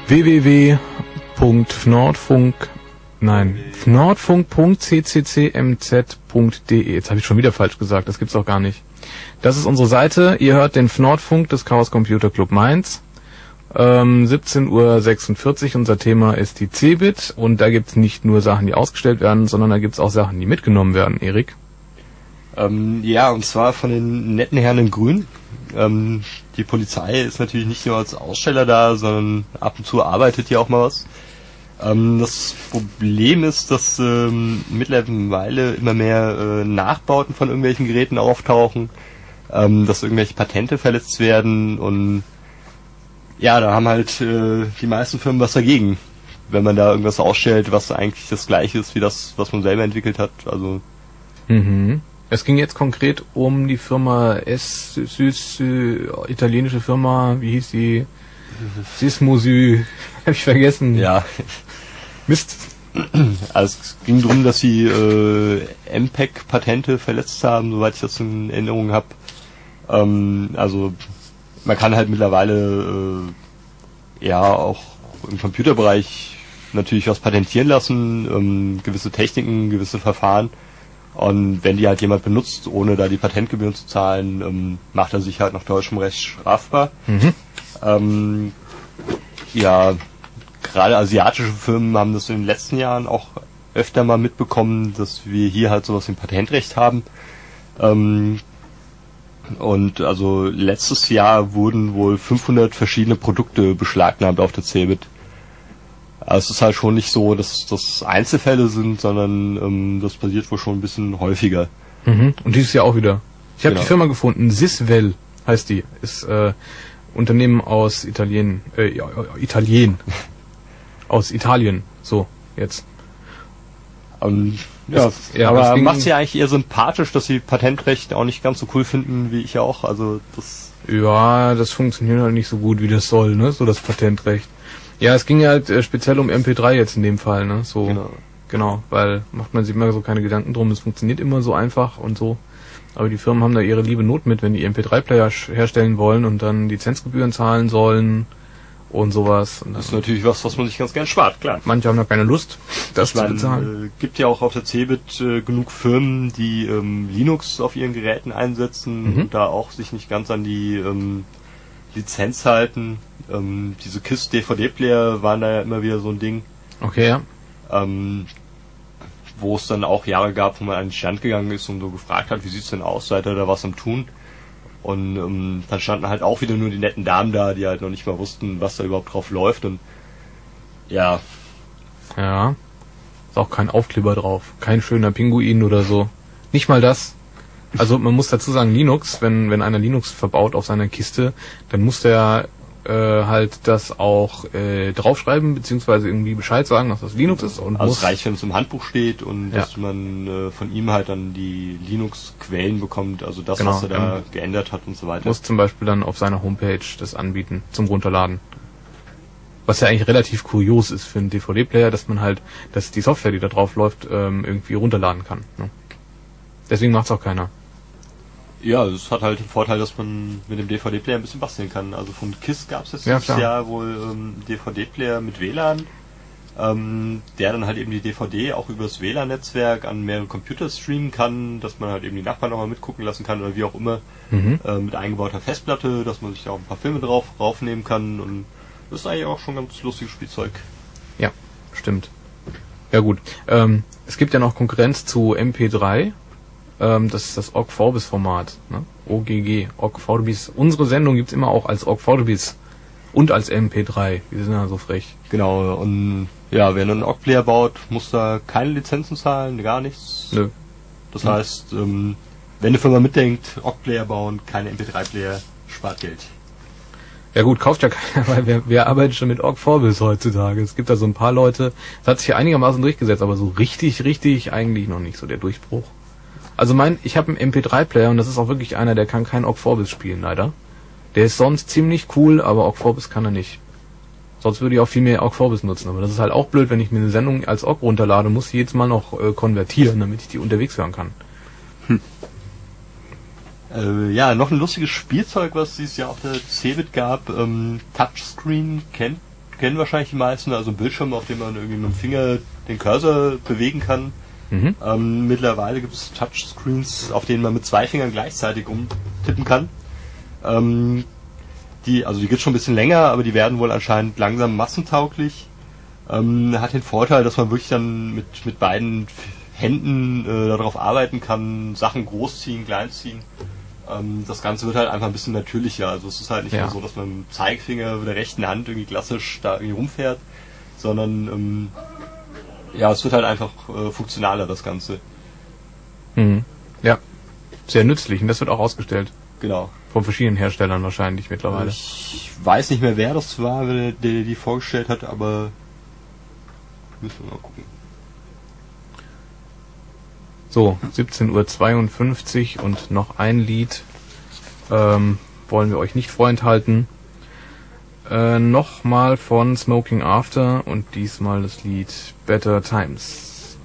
w w w punkt fnordfunk Nein, fnordfunk punkt c c c m z punkt d e. Jetzt habe ich schon wieder falsch gesagt, das gibt's auch gar nicht. Das ist unsere Seite. Ihr hört den Fnordfunk des Chaos Computer Club Mainz. Ähm, siebzehn Uhr sechsundvierzig. Unser Thema ist die Cebit. Und da gibt's nicht nur Sachen, die ausgestellt werden, sondern da gibt's auch Sachen, die mitgenommen werden. Erik? Ähm, ja, und zwar von den netten Herren in Grün. Ähm, die Polizei ist natürlich nicht nur als Aussteller da, sondern ab und zu arbeitet hier auch mal was. Ähm, das Problem ist, dass ähm, mittlerweile immer mehr äh, Nachbauten von irgendwelchen Geräten auftauchen, ähm, dass irgendwelche Patente verletzt werden und ja, da haben halt äh, die meisten Firmen was dagegen, wenn man da irgendwas ausstellt, was eigentlich das gleiche ist wie das, was man selber entwickelt hat. Also mhm. Es ging jetzt konkret um die Firma S, Süß, äh, italienische Firma, wie hieß die? Sismosy, hab ich vergessen. Ja. Mist. Also es ging darum, dass sie äh, M P E G-Patente verletzt haben, soweit ich das in Erinnerung habe. Ähm, also man kann halt mittlerweile äh, ja auch im Computerbereich natürlich was patentieren lassen, ähm, gewisse Techniken, gewisse Verfahren. Und wenn die halt jemand benutzt, ohne da die Patentgebühren zu zahlen, ähm, macht er sich halt nach deutschem Recht strafbar. Mhm. Ähm, ja, gerade asiatische Firmen haben das in den letzten Jahren auch öfter mal mitbekommen, dass wir hier halt sowas wie ein Patentrecht haben. Ähm, und also letztes Jahr wurden wohl fünfhundert verschiedene Produkte beschlagnahmt auf der Cebit. Also es ist halt schon nicht so, dass das Einzelfälle sind, sondern ähm, das passiert wohl schon ein bisschen häufiger. Mhm. Und dieses Jahr auch wieder. Ich habe Genau. die Firma gefunden, Sisvel heißt die. Ist äh, Unternehmen aus Italien, äh, ja, Italien. aus Italien. So, jetzt. Um, ja, Das, ja, aber deswegen- macht sie eigentlich eher sympathisch, dass sie Patentrecht auch nicht ganz so cool finden wie ich auch. Also das Ja, das funktioniert halt nicht so gut, wie das soll, ne? So das Patentrecht. Ja, es ging halt äh, speziell um M P drei jetzt in dem Fall, ne? So, Genau. genau, weil macht man sich immer so keine Gedanken drum, es funktioniert immer so einfach und so. Aber die Firmen haben da ihre liebe Not mit, wenn die M P drei Player herstellen wollen und dann Lizenzgebühren zahlen sollen und sowas. Und Das ist dann, natürlich was, was man sich ganz gern spart, klar. manche haben da keine Lust, das Ich zu meine, bezahlen. äh, gibt ja auch auf der Cebit äh, genug Firmen, die ähm, Linux auf ihren Geräten einsetzen Mhm. und da auch sich nicht ganz an die ähm, Lizenz halten. Ähm, diese K I S-D V D-Player waren da ja immer wieder so ein Ding, Okay, ja. ähm, wo es dann auch Jahre gab, wo man an den Stand gegangen ist und so gefragt hat, wie sieht's denn aus, seid ihr da was am tun? Und ähm, dann standen halt auch wieder nur die netten Damen da, die halt noch nicht mal wussten, was da überhaupt drauf läuft. Und ja, Ja. Ist auch kein Aufkleber drauf. Kein schöner Pinguin oder so. Nicht mal das. Also man muss dazu sagen, Linux, wenn wenn einer Linux verbaut auf seiner Kiste, dann muss der äh, halt das auch äh, draufschreiben, beziehungsweise irgendwie Bescheid sagen, dass das Linux ist. Und also muss, es reicht, wenn es im Handbuch steht und Ja. dass man äh, von ihm halt dann die Linux-Quellen bekommt, also das, Genau, was er da ähm, geändert hat und so weiter. muss zum Beispiel dann auf seiner Homepage das anbieten zum Runterladen. Was ja eigentlich relativ kurios ist für einen D V D-Player, dass man halt, dass die Software, die da drauf läuft, ähm, irgendwie runterladen kann. Ne? Deswegen macht's auch keiner. Ja, es hat halt den Vorteil, dass man mit dem D V D-Player ein bisschen basteln kann. Also von K I S S gab es jetzt Ja, dieses klar. Jahr wohl ähm, D V D-Player mit W L A N, ähm, der dann halt eben die D V D auch übers W L A N-Netzwerk an mehrere Computer streamen kann, dass man halt eben die Nachbarn nochmal mitgucken lassen kann oder wie auch immer, Mhm. äh, mit eingebauter Festplatte, dass man sich da auch ein paar Filme drauf raufnehmen kann und das ist eigentlich auch schon ganz lustiges Spielzeug. Ja, stimmt. Ja gut. Ähm, es gibt ja noch Konkurrenz zu M P drei. Ähm, das ist das O G Vorbis-Format. Ne? O G G, O G Vorbis. Unsere Sendung gibt's immer auch als O G Vorbis und als M P drei. Wir sind ja so frech. Genau, und ja, wer einen O G-Player baut, muss da keine Lizenzen zahlen, gar nichts. Nö. Das heißt, ähm, wenn eine Firma mitdenkt, O G-Player bauen, keine M P drei Player, spart Geld. Ja gut, kauft ja keiner, weil wer, wer arbeitet schon mit O G Vorbis heutzutage? Es gibt da so ein paar Leute, das hat sich ja einigermaßen durchgesetzt, aber so richtig, richtig eigentlich noch nicht so der Durchbruch. Also mein, ich habe einen M P drei Player und das ist auch wirklich einer, der kann kein O G Vorbis spielen, leider. Der ist sonst ziemlich cool, aber O G Vorbis kann er nicht. Sonst würde ich auch viel mehr O G Vorbis nutzen, aber das ist halt auch blöd, wenn ich mir eine Sendung als O G runterlade, muss ich jedes Mal noch äh, konvertieren, damit ich die unterwegs hören kann. Äh, ja, noch ein lustiges Spielzeug, was dieses Jahr auf der Cebit gab, ähm, Touchscreen kennt kennen wahrscheinlich die meisten, also ein Bildschirm, auf dem man irgendwie mit dem Finger den Cursor bewegen kann. Mhm. Ähm, mittlerweile gibt es Touchscreens, auf denen man mit zwei Fingern gleichzeitig umtippen kann. Ähm, die, also die gibt es schon ein bisschen länger, aber die werden wohl anscheinend langsam massentauglich. Ähm, hat den Vorteil, dass man wirklich dann mit, mit beiden Händen äh, darauf arbeiten kann, Sachen großziehen, kleinziehen. Ähm, das Ganze wird halt einfach ein bisschen natürlicher. Also es ist halt nicht ja. mehr so, dass man mit dem Zeigefinger mit der rechten Hand irgendwie klassisch da irgendwie rumfährt, sondern ähm, ja, es wird halt einfach äh, funktionaler, das Ganze. Mhm. Ja, sehr nützlich und das wird auch ausgestellt. Genau. Von verschiedenen Herstellern wahrscheinlich mittlerweile. Ich weiß nicht mehr, wer das war, der, der die vorgestellt hat, aber müssen wir mal gucken. So, siebzehn Uhr zweiundfünfzig und noch ein Lied ähm, wollen wir euch nicht vorenthalten. Äh, Nochmal von Smoking After und diesmal das Lied Better Times.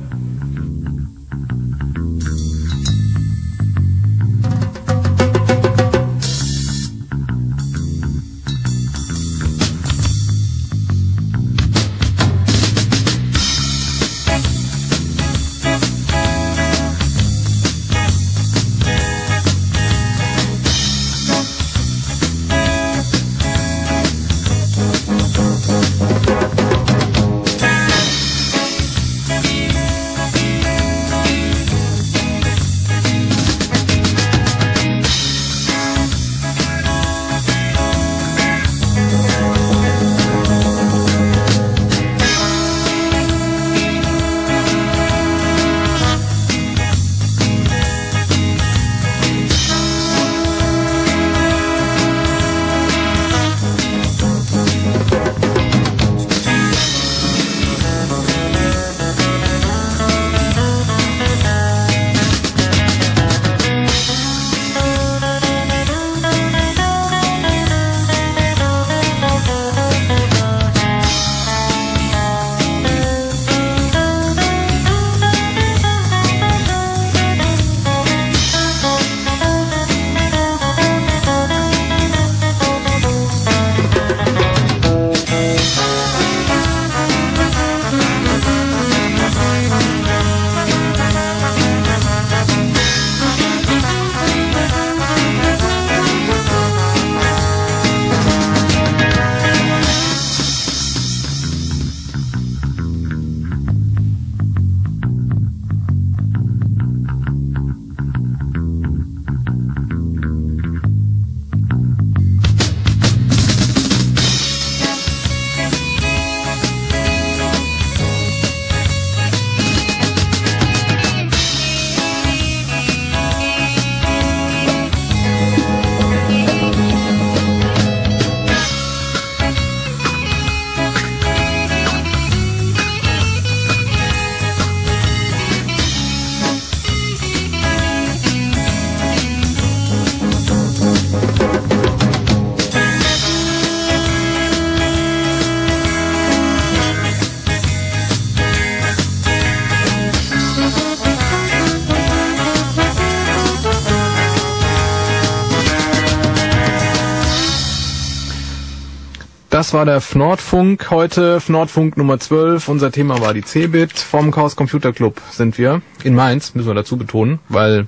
Das war der Nordfunk heute, Nordfunk Nummer zwölf. Unser Thema war die C-Bit. Vom Chaos Computer Club sind wir. In Mainz, müssen wir dazu betonen, weil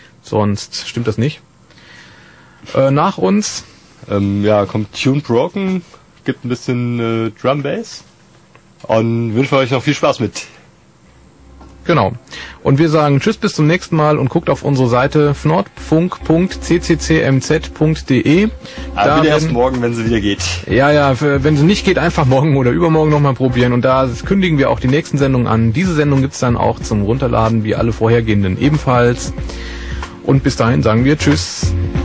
sonst stimmt das nicht. Äh, nach uns ähm, ja, kommt Tune Broken, gibt ein bisschen äh, Drum Bass und wünsche euch noch viel Spaß mit. Genau. Und wir sagen tschüss, bis zum nächsten Mal und guckt auf unsere Seite nordfunk punkt c c c m z punkt d e. Aber bitte erst morgen, wenn sie wieder geht. Ja, ja, wenn sie nicht geht, einfach morgen oder übermorgen nochmal probieren. Und da kündigen wir auch die nächsten Sendungen an. Diese Sendung gibt's dann auch zum Runterladen, wie alle vorhergehenden ebenfalls. Und bis dahin sagen wir tschüss.